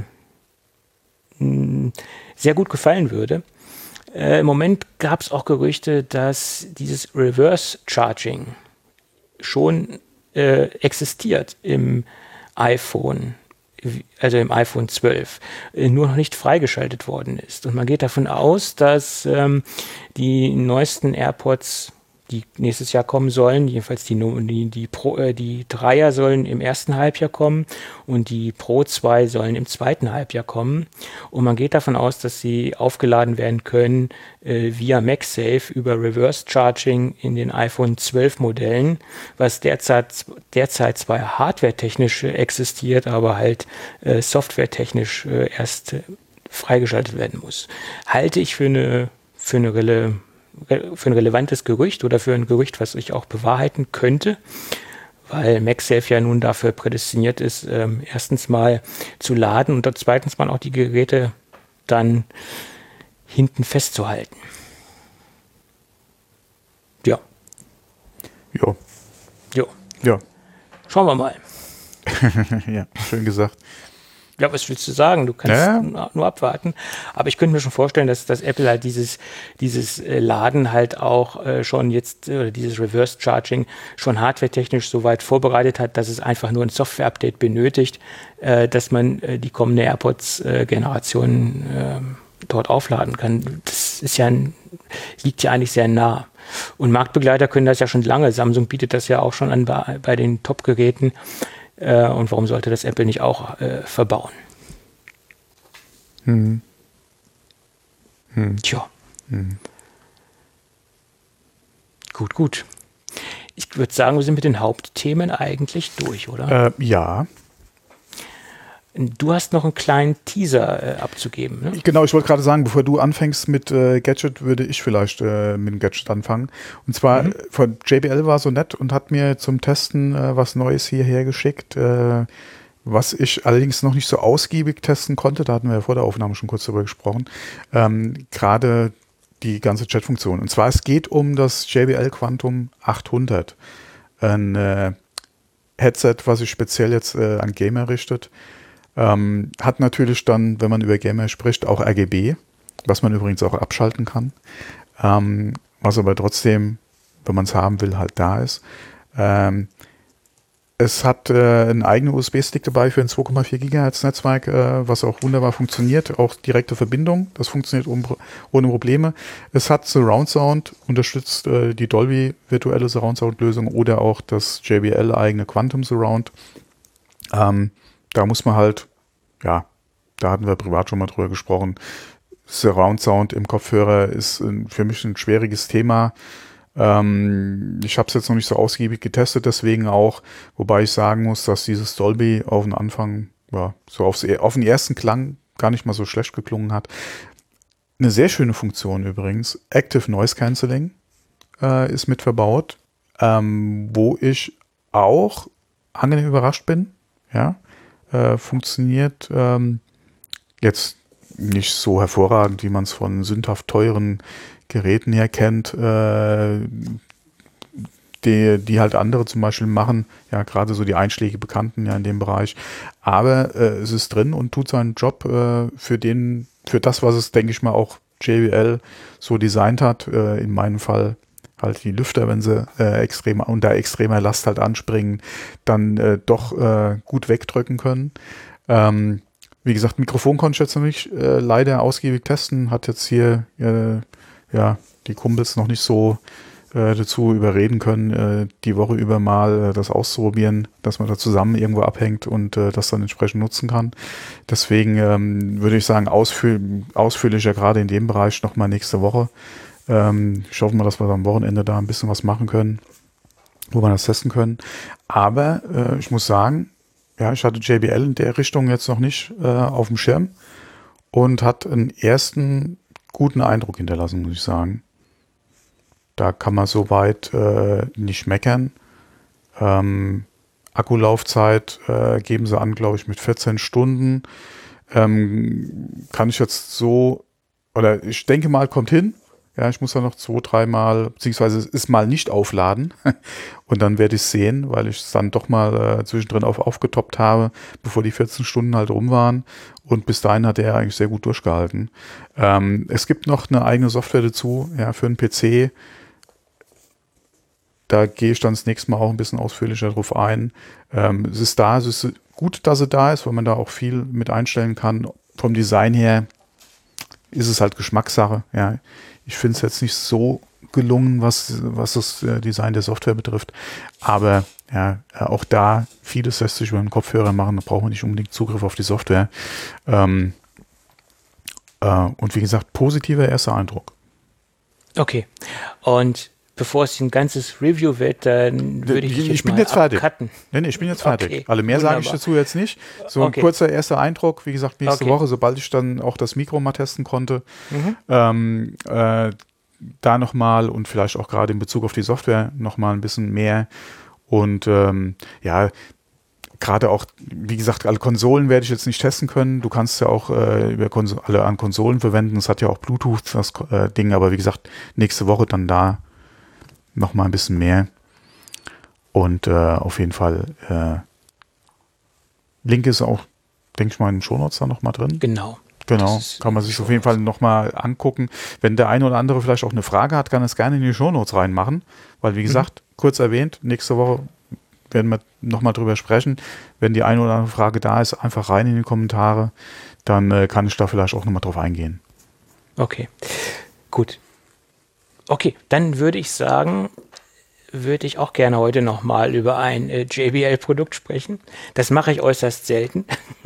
sehr gut gefallen würde. Äh, Im Moment gab es auch Gerüchte, dass dieses Reverse Charging schon äh, existiert im iPhone, also im iPhone zwölf, äh, nur noch nicht freigeschaltet worden ist. Und man geht davon aus, dass ähm, die neuesten AirPods, die nächstes Jahr kommen sollen, jedenfalls die, die, die, Pro, äh, die Dreier sollen im ersten Halbjahr kommen und die Pro zwei sollen im zweiten Halbjahr kommen. Und man geht davon aus, dass sie aufgeladen werden können äh, via MagSafe über Reverse Charging in den iPhone zwölf Modellen, was derzeit, derzeit zwar hardwaretechnisch äh, existiert, aber halt äh, softwaretechnisch äh, erst äh, freigeschaltet werden muss. Halte ich für eine, für eine Rele für ein relevantes Gerücht oder für ein Gerücht, was sich auch bewahrheiten könnte, weil MagSafe ja nun dafür prädestiniert ist, ähm, erstens mal zu laden und zweitens mal auch die Geräte dann hinten festzuhalten. Ja. Jo. Jo. Ja. Schauen wir mal. Ja, schön gesagt. Ja, was willst du sagen? Du kannst ja. nur, nur abwarten. Aber ich könnte mir schon vorstellen, dass, dass Apple halt dieses, dieses äh, Laden halt auch äh, schon jetzt, oder äh, dieses Reverse Charging schon hardwaretechnisch so weit vorbereitet hat, dass es einfach nur ein Software-Update benötigt, äh, dass man äh, die kommende AirPods-Generation äh, dort aufladen kann. Das ist ja ein, liegt ja eigentlich sehr nah. Und Marktbegleiter können das ja schon lange. Samsung bietet das ja auch schon an bei, bei den Top-Geräten. Äh, und warum sollte das Apple nicht auch äh, verbauen? Hm. Hm. Tja. Hm. Gut, gut. Ich würde sagen, wir sind mit den Hauptthemen eigentlich durch, oder? Äh, ja. Du hast noch einen kleinen Teaser äh, abzugeben, ne? Genau, ich wollte gerade sagen, bevor du anfängst mit äh, Gadget, würde ich vielleicht äh, mit dem Gadget anfangen. Und zwar mhm. von J B L war so nett und hat mir zum Testen äh, was Neues hierher geschickt, äh, was ich allerdings noch nicht so ausgiebig testen konnte. Da hatten wir ja vor der Aufnahme schon kurz darüber gesprochen. Ähm, gerade die ganze Chat-Funktion. Und zwar, es geht um das J B L Quantum achthundert. Ein äh, Headset, was sich speziell jetzt äh, an Gamer richtet. Ähm, hat natürlich dann, wenn man über Gamer spricht, auch R G B, was man übrigens auch abschalten kann. Ähm, was aber trotzdem, wenn man es haben will, halt da ist. Ähm, es hat äh, einen eigenen U S B-Stick dabei für ein zwei Komma vier Gigahertz Netzwerk, äh, was auch wunderbar funktioniert. Auch direkte Verbindung, das funktioniert ohne, ohne Probleme. Es hat Surround Sound, unterstützt äh, die Dolby virtuelle Surround Sound Lösung oder auch das J B L eigene Quantum Surround. Ähm, Da muss man halt, ja, da hatten wir privat schon mal drüber gesprochen, Surround Sound im Kopfhörer ist ein, für mich ein schwieriges Thema. Ähm, ich habe es jetzt noch nicht so ausgiebig getestet, deswegen auch, wobei ich sagen muss, dass dieses Dolby auf den Anfang, ja, so aufs, auf den ersten Klang gar nicht mal so schlecht geklungen hat. Eine sehr schöne Funktion übrigens, Active Noise Cancelling äh, ist mit verbaut, ähm, wo ich auch angenehm überrascht bin, ja. Äh, funktioniert ähm, jetzt nicht so hervorragend, wie man es von sündhaft teuren Geräten her kennt, äh, die, die halt andere zum Beispiel machen, ja gerade so die Einschläge Bekannten ja in dem Bereich, aber äh, es ist drin und tut seinen Job äh, für den, für das, was es, denke ich mal, auch J B L so designt hat, äh, in meinem Fall halt die Lüfter, wenn sie äh, extrem, unter extremer Last halt anspringen, dann äh, doch äh, gut wegdrücken können. Ähm, wie gesagt, Mikrofon konnte ich jetzt noch nicht äh, leider ausgiebig testen, hat jetzt hier äh, ja die Kumpels noch nicht so äh, dazu überreden können, äh, die Woche über mal äh, das auszuprobieren, dass man da zusammen irgendwo abhängt und äh, das dann entsprechend nutzen kann. Deswegen ähm, würde ich sagen, ausführ ausführlicher gerade in dem Bereich nochmal nächste Woche. Ähm, ich hoffe mal, dass wir am Wochenende da ein bisschen was machen können, wo wir das testen können. Aber äh, ich muss sagen, ja, ich hatte J B L in der Richtung jetzt noch nicht äh, auf dem Schirm und hat einen ersten guten Eindruck hinterlassen, muss ich sagen. Da kann man soweit äh, nicht meckern. Ähm, Akkulaufzeit äh, geben sie an, glaube ich, mit vierzehn Stunden. Ähm, kann ich jetzt so, oder ich denke mal, kommt hin. Ja, ich muss da noch zwei, dreimal, beziehungsweise ist mal nicht aufladen und dann werde ich es sehen, weil ich es dann doch mal äh, zwischendrin auf, aufgetoppt habe, bevor die vierzehn Stunden halt rum waren und bis dahin hat er eigentlich sehr gut durchgehalten. Ähm, es gibt noch eine eigene Software dazu, ja, für einen P C. Da gehe ich dann das nächste Mal auch ein bisschen ausführlicher drauf ein. Ähm, es ist da, es ist gut, dass sie da ist, weil man da auch viel mit einstellen kann. Vom Design her ist es halt Geschmackssache, ja. Ich finde es jetzt nicht so gelungen, was, was das Design der Software betrifft. Aber ja, auch da, vieles lässt sich über den Kopfhörer machen. Da braucht man nicht unbedingt Zugriff auf die Software. Ähm, äh, und wie gesagt, positiver erster Eindruck. Okay. Und bevor es ein ganzes Review wird, dann würde ich, ich, ich mal bin jetzt fertig. abcutten. Nee, nee, ich bin jetzt fertig. Okay, Alle mehr sage ich dazu jetzt nicht. So ein okay. kurzer erster Eindruck, wie gesagt, nächste Okay. Woche, sobald ich dann auch das Mikro mal testen konnte. Mhm. Ähm, äh, da nochmal und vielleicht auch gerade in Bezug auf die Software nochmal ein bisschen mehr. Und ähm, ja, gerade auch, wie gesagt, alle Konsolen werde ich jetzt nicht testen können. Du kannst ja auch äh, über Konsole, alle an Konsolen verwenden. Es hat ja auch Bluetooth, das äh, Ding. Aber wie gesagt, nächste Woche dann da noch mal ein bisschen mehr und äh, auf jeden Fall äh, Link ist auch, denke ich mal, in den Shownotes da noch mal drin. Genau. Genau, kann man sich auf jeden Fall noch mal angucken. Wenn der eine oder andere vielleicht auch eine Frage hat, kann er es gerne in die Shownotes reinmachen, weil wie gesagt, mhm. kurz erwähnt, nächste Woche werden wir noch mal drüber sprechen. Wenn die eine oder andere Frage da ist, einfach rein in die Kommentare, dann äh, kann ich da vielleicht auch noch mal drauf eingehen. Okay, gut. Okay, dann würde ich sagen, würde ich auch gerne heute nochmal über ein äh, J B L-Produkt sprechen. Das mache ich äußerst selten.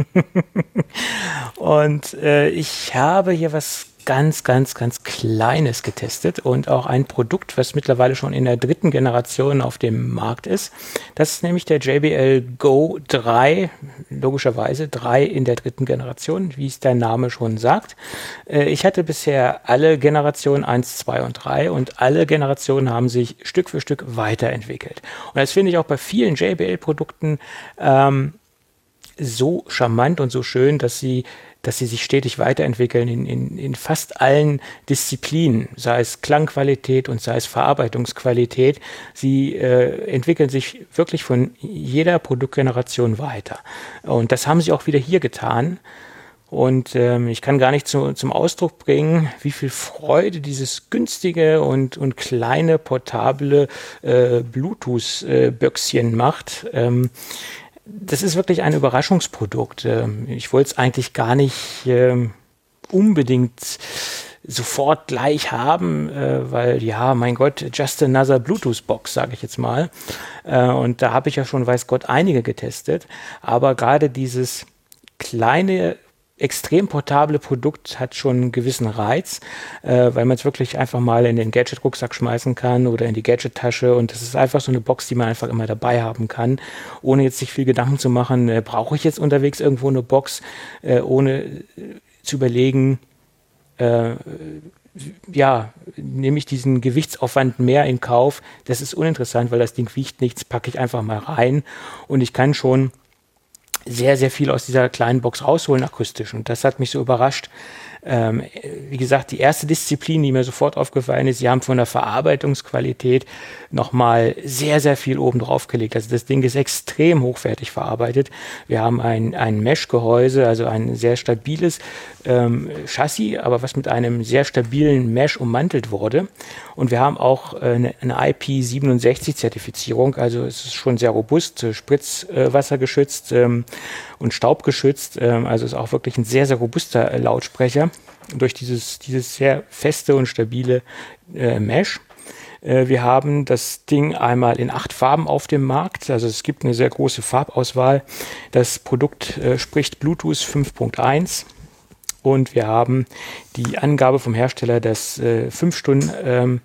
Und äh, ich habe hier was ganz, ganz, ganz Kleines getestet und auch ein Produkt, was mittlerweile schon in der dritten Generation auf dem Markt ist. Das ist nämlich der J B L Go drei, logischerweise drei in der dritten Generation, wie es der Name schon sagt. Äh, ich hatte bisher alle Generationen eins, zwei und drei und alle Generationen haben sich Stück für Stück weiterentwickelt. Und das finde ich auch bei vielen J B L-Produkten ähm, so charmant und so schön, dass sie dass sie sich stetig weiterentwickeln in, in, in fast allen Disziplinen, sei es Klangqualität und sei es Verarbeitungsqualität. Sie äh, entwickeln sich wirklich von jeder Produktgeneration weiter. Und das haben sie auch wieder hier getan. Und ähm, ich kann gar nicht zu, zum Ausdruck bringen, wie viel Freude dieses günstige und, und kleine, portable äh, Bluetooth-Böckschen macht. Ähm, Das ist wirklich ein Überraschungsprodukt. Ich wollte es eigentlich gar nicht unbedingt sofort gleich haben, weil, ja, mein Gott, just another Bluetooth-Box, sage ich jetzt mal. Und da habe ich ja schon, weiß Gott, einige getestet. Aber gerade dieses kleine, extrem portable Produkt hat schon einen gewissen Reiz, äh, weil man es wirklich einfach mal in den Gadget-Rucksack schmeißen kann oder in die Gadget-Tasche und das ist einfach so eine Box, die man einfach immer dabei haben kann, ohne jetzt sich viel Gedanken zu machen, äh, brauche ich jetzt unterwegs irgendwo eine Box, äh, ohne äh, zu überlegen, äh, ja, nehme ich diesen Gewichtsaufwand mehr in Kauf, das ist uninteressant, weil das Ding wiegt nichts, packe ich einfach mal rein und ich kann schon sehr, sehr viel aus dieser kleinen Box rausholen akustisch. Und das hat mich so überrascht, Ähm, wie gesagt, die erste Disziplin, die mir sofort aufgefallen ist, sie haben von der Verarbeitungsqualität nochmal sehr, sehr viel oben drauf gelegt. Also das Ding ist extrem hochwertig verarbeitet. Wir haben ein, ein Mesh-Gehäuse, also ein sehr stabiles ähm, Chassis, aber was mit einem sehr stabilen Mesh ummantelt wurde. Und wir haben auch äh, eine, eine I P siebenundsechzig Zertifizierung, also es ist schon sehr robust, äh, spritzwassergeschützt ähm, und staubgeschützt. Ähm, also ist auch wirklich ein sehr, sehr robuster äh, Lautsprecher durch dieses, dieses sehr feste und stabile äh, Mesh. Wir haben das Ding einmal in acht Farben auf dem Markt, also es gibt eine sehr große Farbauswahl. Das Produkt äh, spricht Bluetooth fünf Punkt eins und wir haben die Angabe vom Hersteller, dass äh, fünf Stunden ähm,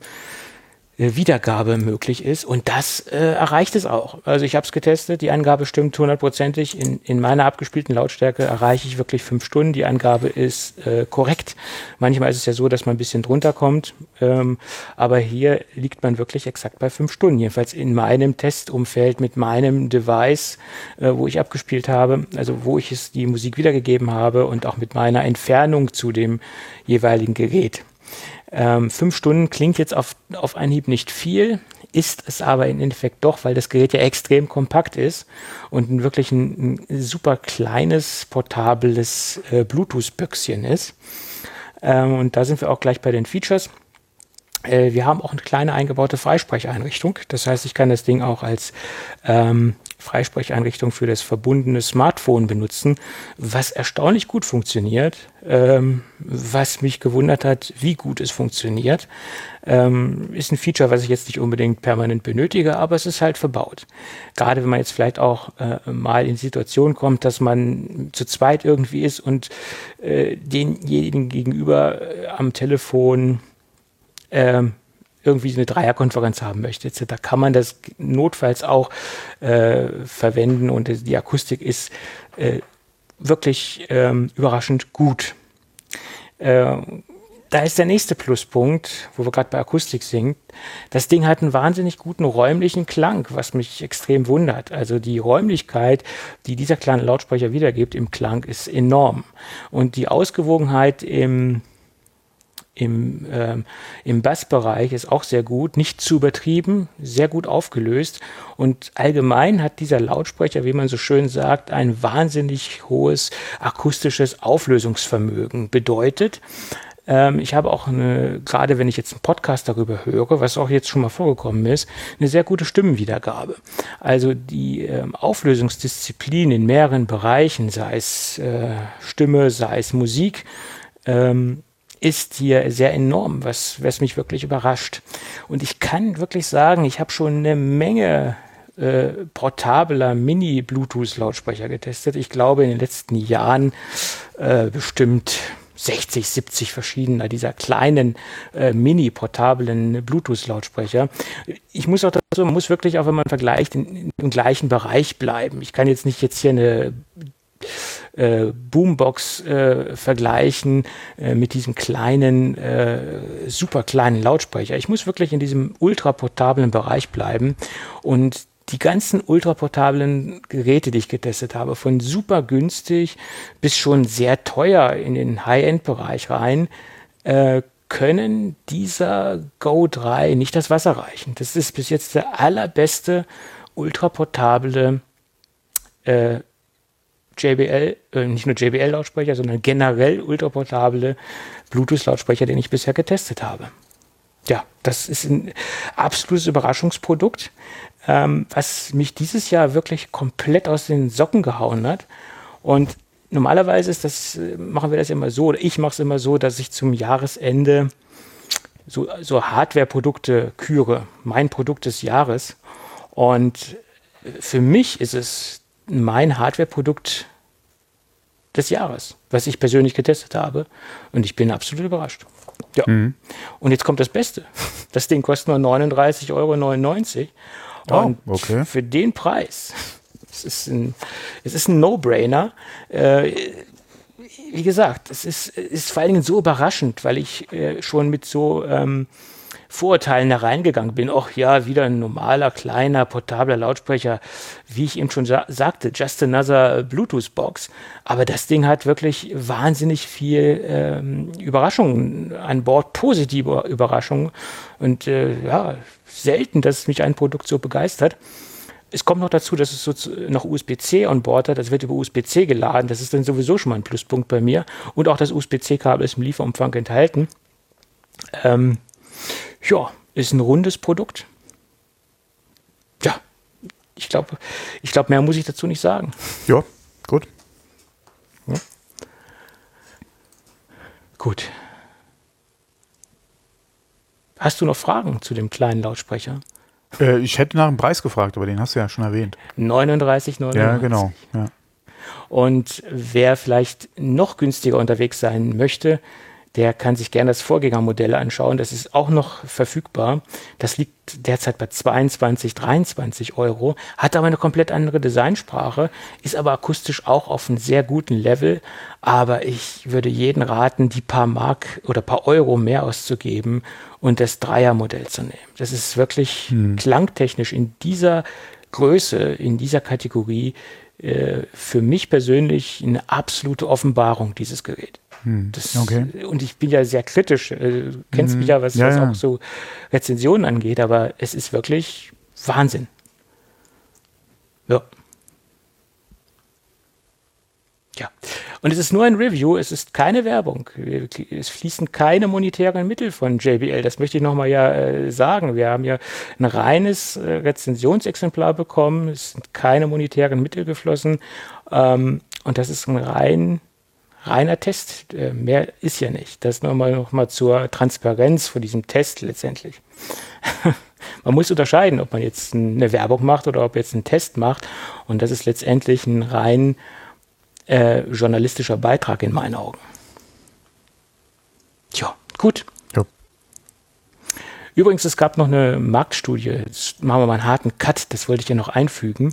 Wiedergabe möglich ist und das äh, erreicht es auch. Also ich habe es getestet, die Angabe stimmt hundertprozentig. In, in meiner abgespielten Lautstärke erreiche ich wirklich fünf Stunden. Die Angabe ist äh, korrekt. Manchmal ist es ja so, dass man ein bisschen drunter kommt, ähm, aber hier liegt man wirklich exakt bei fünf Stunden. Jedenfalls in meinem Testumfeld mit meinem Device, äh, wo ich abgespielt habe, also wo ich es die Musik wiedergegeben habe und auch mit meiner Entfernung zu dem jeweiligen Gerät. Ähm, fünf Stunden klingt jetzt auf, auf Anhieb nicht viel, ist es aber im Endeffekt doch, weil das Gerät ja extrem kompakt ist und ein wirklich ein, ein super kleines, portables äh, Bluetooth-Büchschen ist. Ähm, und da sind wir auch gleich bei den Features. Äh, wir haben auch eine kleine eingebaute Freisprecheinrichtung. Das heißt, ich kann das Ding auch als ähm, Freisprecheinrichtung für das verbundene Smartphone benutzen, was erstaunlich gut funktioniert, ähm, was mich gewundert hat, wie gut es funktioniert. Ähm, ist ein Feature, was ich jetzt nicht unbedingt permanent benötige, aber es ist halt verbaut. Gerade wenn man jetzt vielleicht auch äh, mal in die Situation kommt, dass man zu zweit irgendwie ist und äh, denjenigen gegenüber äh, am Telefon ähm, irgendwie eine Dreierkonferenz haben möchte, et cetera, kann man das notfalls auch äh, verwenden und die Akustik ist äh, wirklich ähm, überraschend gut. Äh, da ist der nächste Pluspunkt, wo wir gerade bei Akustik sind. Das Ding hat einen wahnsinnig guten räumlichen Klang, was mich extrem wundert. Also die Räumlichkeit, die dieser kleine Lautsprecher wiedergibt im Klang, ist enorm. Und die Ausgewogenheit im Im, ähm, im Bassbereich ist auch sehr gut, nicht zu übertrieben, sehr gut aufgelöst und allgemein hat dieser Lautsprecher, wie man so schön sagt, ein wahnsinnig hohes akustisches Auflösungsvermögen. Bedeutet, ähm, ich habe auch eine, gerade wenn ich jetzt einen Podcast darüber höre, was auch jetzt schon mal vorgekommen ist, eine sehr gute Stimmenwiedergabe. Also die ähm, Auflösungsdisziplin in mehreren Bereichen, sei es äh, Stimme, sei es Musik, ähm, ist hier sehr enorm, was, was mich wirklich überrascht. Und ich kann wirklich sagen, ich habe schon eine Menge äh, portabler Mini-Bluetooth-Lautsprecher getestet. Ich glaube, in den letzten Jahren äh, bestimmt sechzig, siebzig verschiedener dieser kleinen äh, mini-portablen Bluetooth-Lautsprecher. Ich muss auch dazu, man muss wirklich auch, wenn man vergleicht, in, in, im gleichen Bereich bleiben. Ich kann jetzt nicht jetzt hier eine Äh, Boombox äh, vergleichen äh, mit diesem kleinen, äh, super kleinen Lautsprecher. Ich muss wirklich in diesem ultraportablen Bereich bleiben und die ganzen ultraportablen Geräte, die ich getestet habe, von super günstig bis schon sehr teuer in den High-End-Bereich rein, äh, können dieser Go drei nicht das Wasser reichen. Das ist bis jetzt der allerbeste ultraportable äh, J B L, äh, nicht nur J B L-Lautsprecher, sondern generell ultraportable Bluetooth-Lautsprecher, den ich bisher getestet habe. Ja, das ist ein absolutes Überraschungsprodukt, ähm, was mich dieses Jahr wirklich komplett aus den Socken gehauen hat. Und normalerweise ist das, machen wir das immer so, oder ich mache es immer so, dass ich zum Jahresende so, so Hardware-Produkte küre, mein Produkt des Jahres. Und für mich ist es mein Hardware-Produkt des Jahres, was ich persönlich getestet habe. Und ich bin absolut überrascht. Ja. Mhm. Und jetzt kommt das Beste. Das Ding kostet nur neununddreißig Euro neunundneunzig. Oh, und okay. Für den Preis, es ist ein, es ist ein No-Brainer. Äh, wie gesagt, es ist, ist vor allen Dingen so überraschend, weil ich äh, schon mit so ähm, Vorurteilen da reingegangen bin. Ach ja, wieder ein normaler, kleiner, portabler Lautsprecher, wie ich eben schon sa- sagte, just another Bluetooth-Box. Aber das Ding hat wirklich wahnsinnig viel ähm, Überraschungen an Bord, positive Überraschungen. Und äh, ja, selten, dass mich ein Produkt so begeistert. Es kommt noch dazu, dass es so zu, noch U S B C on Board hat. Das wird über U S B C geladen. Das ist dann sowieso schon mal ein Pluspunkt bei mir. Und auch das U S B C-Kabel ist im Lieferumfang enthalten. Ähm, ja, ist ein rundes Produkt. Ja, ich glaube, ich glaube, mehr muss ich dazu nicht sagen. Ja, gut. Ja. Gut. Hast du noch Fragen zu dem kleinen Lautsprecher? Äh, ich hätte nach dem Preis gefragt, aber den hast du ja schon erwähnt. neununddreißig neunundneunzig. Ja, genau. Ja. Und wer vielleicht noch günstiger unterwegs sein möchte, der kann sich gerne das Vorgängermodell anschauen. Das ist auch noch verfügbar. Das liegt derzeit bei zweiundzwanzig, dreiundzwanzig Euro, hat aber eine komplett andere Designsprache, ist aber akustisch auch auf einem sehr guten Level. Aber ich würde jeden raten, die paar Mark oder paar Euro mehr auszugeben und das Dreiermodell zu nehmen. Das ist wirklich hm. klangtechnisch in dieser Größe, in dieser Kategorie äh, für mich persönlich eine absolute Offenbarung, dieses Gerät. Das, okay. Und ich bin ja sehr kritisch, äh, du kennst mhm. mich ja, was, ja, was ja. auch so Rezensionen angeht, aber es ist wirklich Wahnsinn. Ja. Ja. Und es ist nur ein Review, es ist keine Werbung. Es fließen keine monetären Mittel von J B L, das möchte ich nochmal ja äh, sagen. Wir haben ja ein reines äh, Rezensionsexemplar bekommen, es sind keine monetären Mittel geflossen ähm, und das ist ein rein reiner Test, äh, mehr ist ja nicht. Das nochmal noch mal zur Transparenz von diesem Test letztendlich. Man muss unterscheiden, ob man jetzt eine Werbung macht oder ob jetzt einen Test macht. Und das ist letztendlich ein rein äh, journalistischer Beitrag in meinen Augen. Tja, gut. Ja. Übrigens, es gab noch eine Marktstudie. Jetzt machen wir mal einen harten Cut, das wollte ich ja noch einfügen.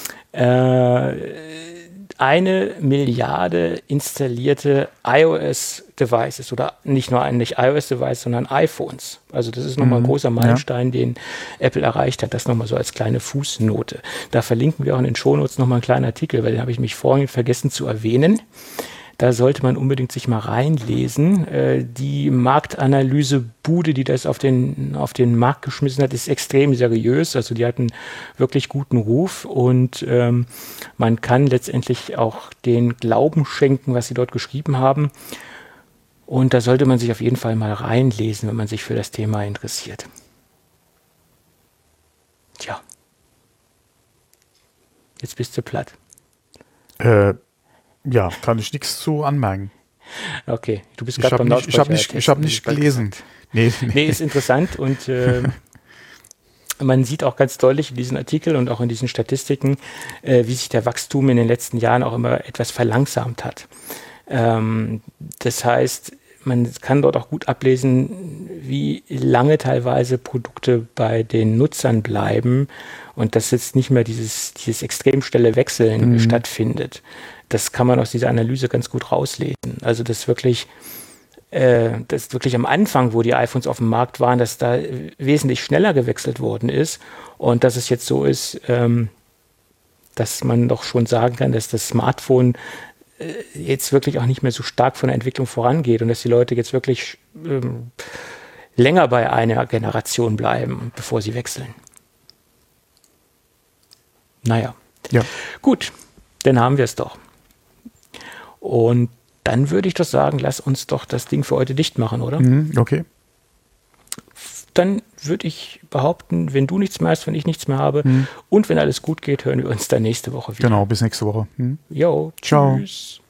Äh, eine Milliarde installierte iOS-Devices oder nicht nur ein nicht iOS-Device, sondern iPhones. Also das ist nochmal ein großer Meilenstein, ja. den Apple erreicht hat. Das nochmal so als kleine Fußnote. Da verlinken wir auch in den Shownotes nochmal einen kleinen Artikel, weil den habe ich mich vorhin vergessen zu erwähnen. Da sollte man unbedingt sich mal reinlesen. Äh, die Marktanalyse-Bude, die das auf den, auf den Markt geschmissen hat, ist extrem seriös. Also die hatten wirklich guten Ruf und ähm, man kann letztendlich auch den Glauben schenken, was sie dort geschrieben haben. Und da sollte man sich auf jeden Fall mal reinlesen, wenn man sich für das Thema interessiert. Tja. Jetzt bist du platt. Äh. Ja, kann ich nichts zu anmerken. Okay, du bist gerade beim Lautsprecher. Ich habe nicht, ich hab nicht gelesen. Nee, nee. nee, ist interessant und äh, man sieht auch ganz deutlich in diesen Artikeln und auch in diesen Statistiken, äh, wie sich der Wachstum in den letzten Jahren auch immer etwas verlangsamt hat. Ähm, das heißt, man kann dort auch gut ablesen, wie lange teilweise Produkte bei den Nutzern bleiben und dass jetzt nicht mehr dieses, dieses extrem schnelle Wechseln mhm. stattfindet. Das kann man aus dieser Analyse ganz gut rauslesen. Also das wirklich, äh, das wirklich am Anfang, wo die iPhones auf dem Markt waren, dass da wesentlich schneller gewechselt worden ist und dass es jetzt so ist, ähm, dass man doch schon sagen kann, dass das Smartphone äh, jetzt wirklich auch nicht mehr so stark von der Entwicklung vorangeht und dass die Leute jetzt wirklich ähm, länger bei einer Generation bleiben, bevor sie wechseln. Naja, ja. Gut, dann haben wir es doch. Und dann würde ich doch sagen, lass uns doch das Ding für heute dicht machen, oder? Mhm, okay. Dann würde ich behaupten, wenn du nichts mehr hast, wenn ich nichts mehr habe mhm. und wenn alles gut geht, hören wir uns dann nächste Woche wieder. Genau, bis nächste Woche. Mhm. Jo, ciao. Tschüss.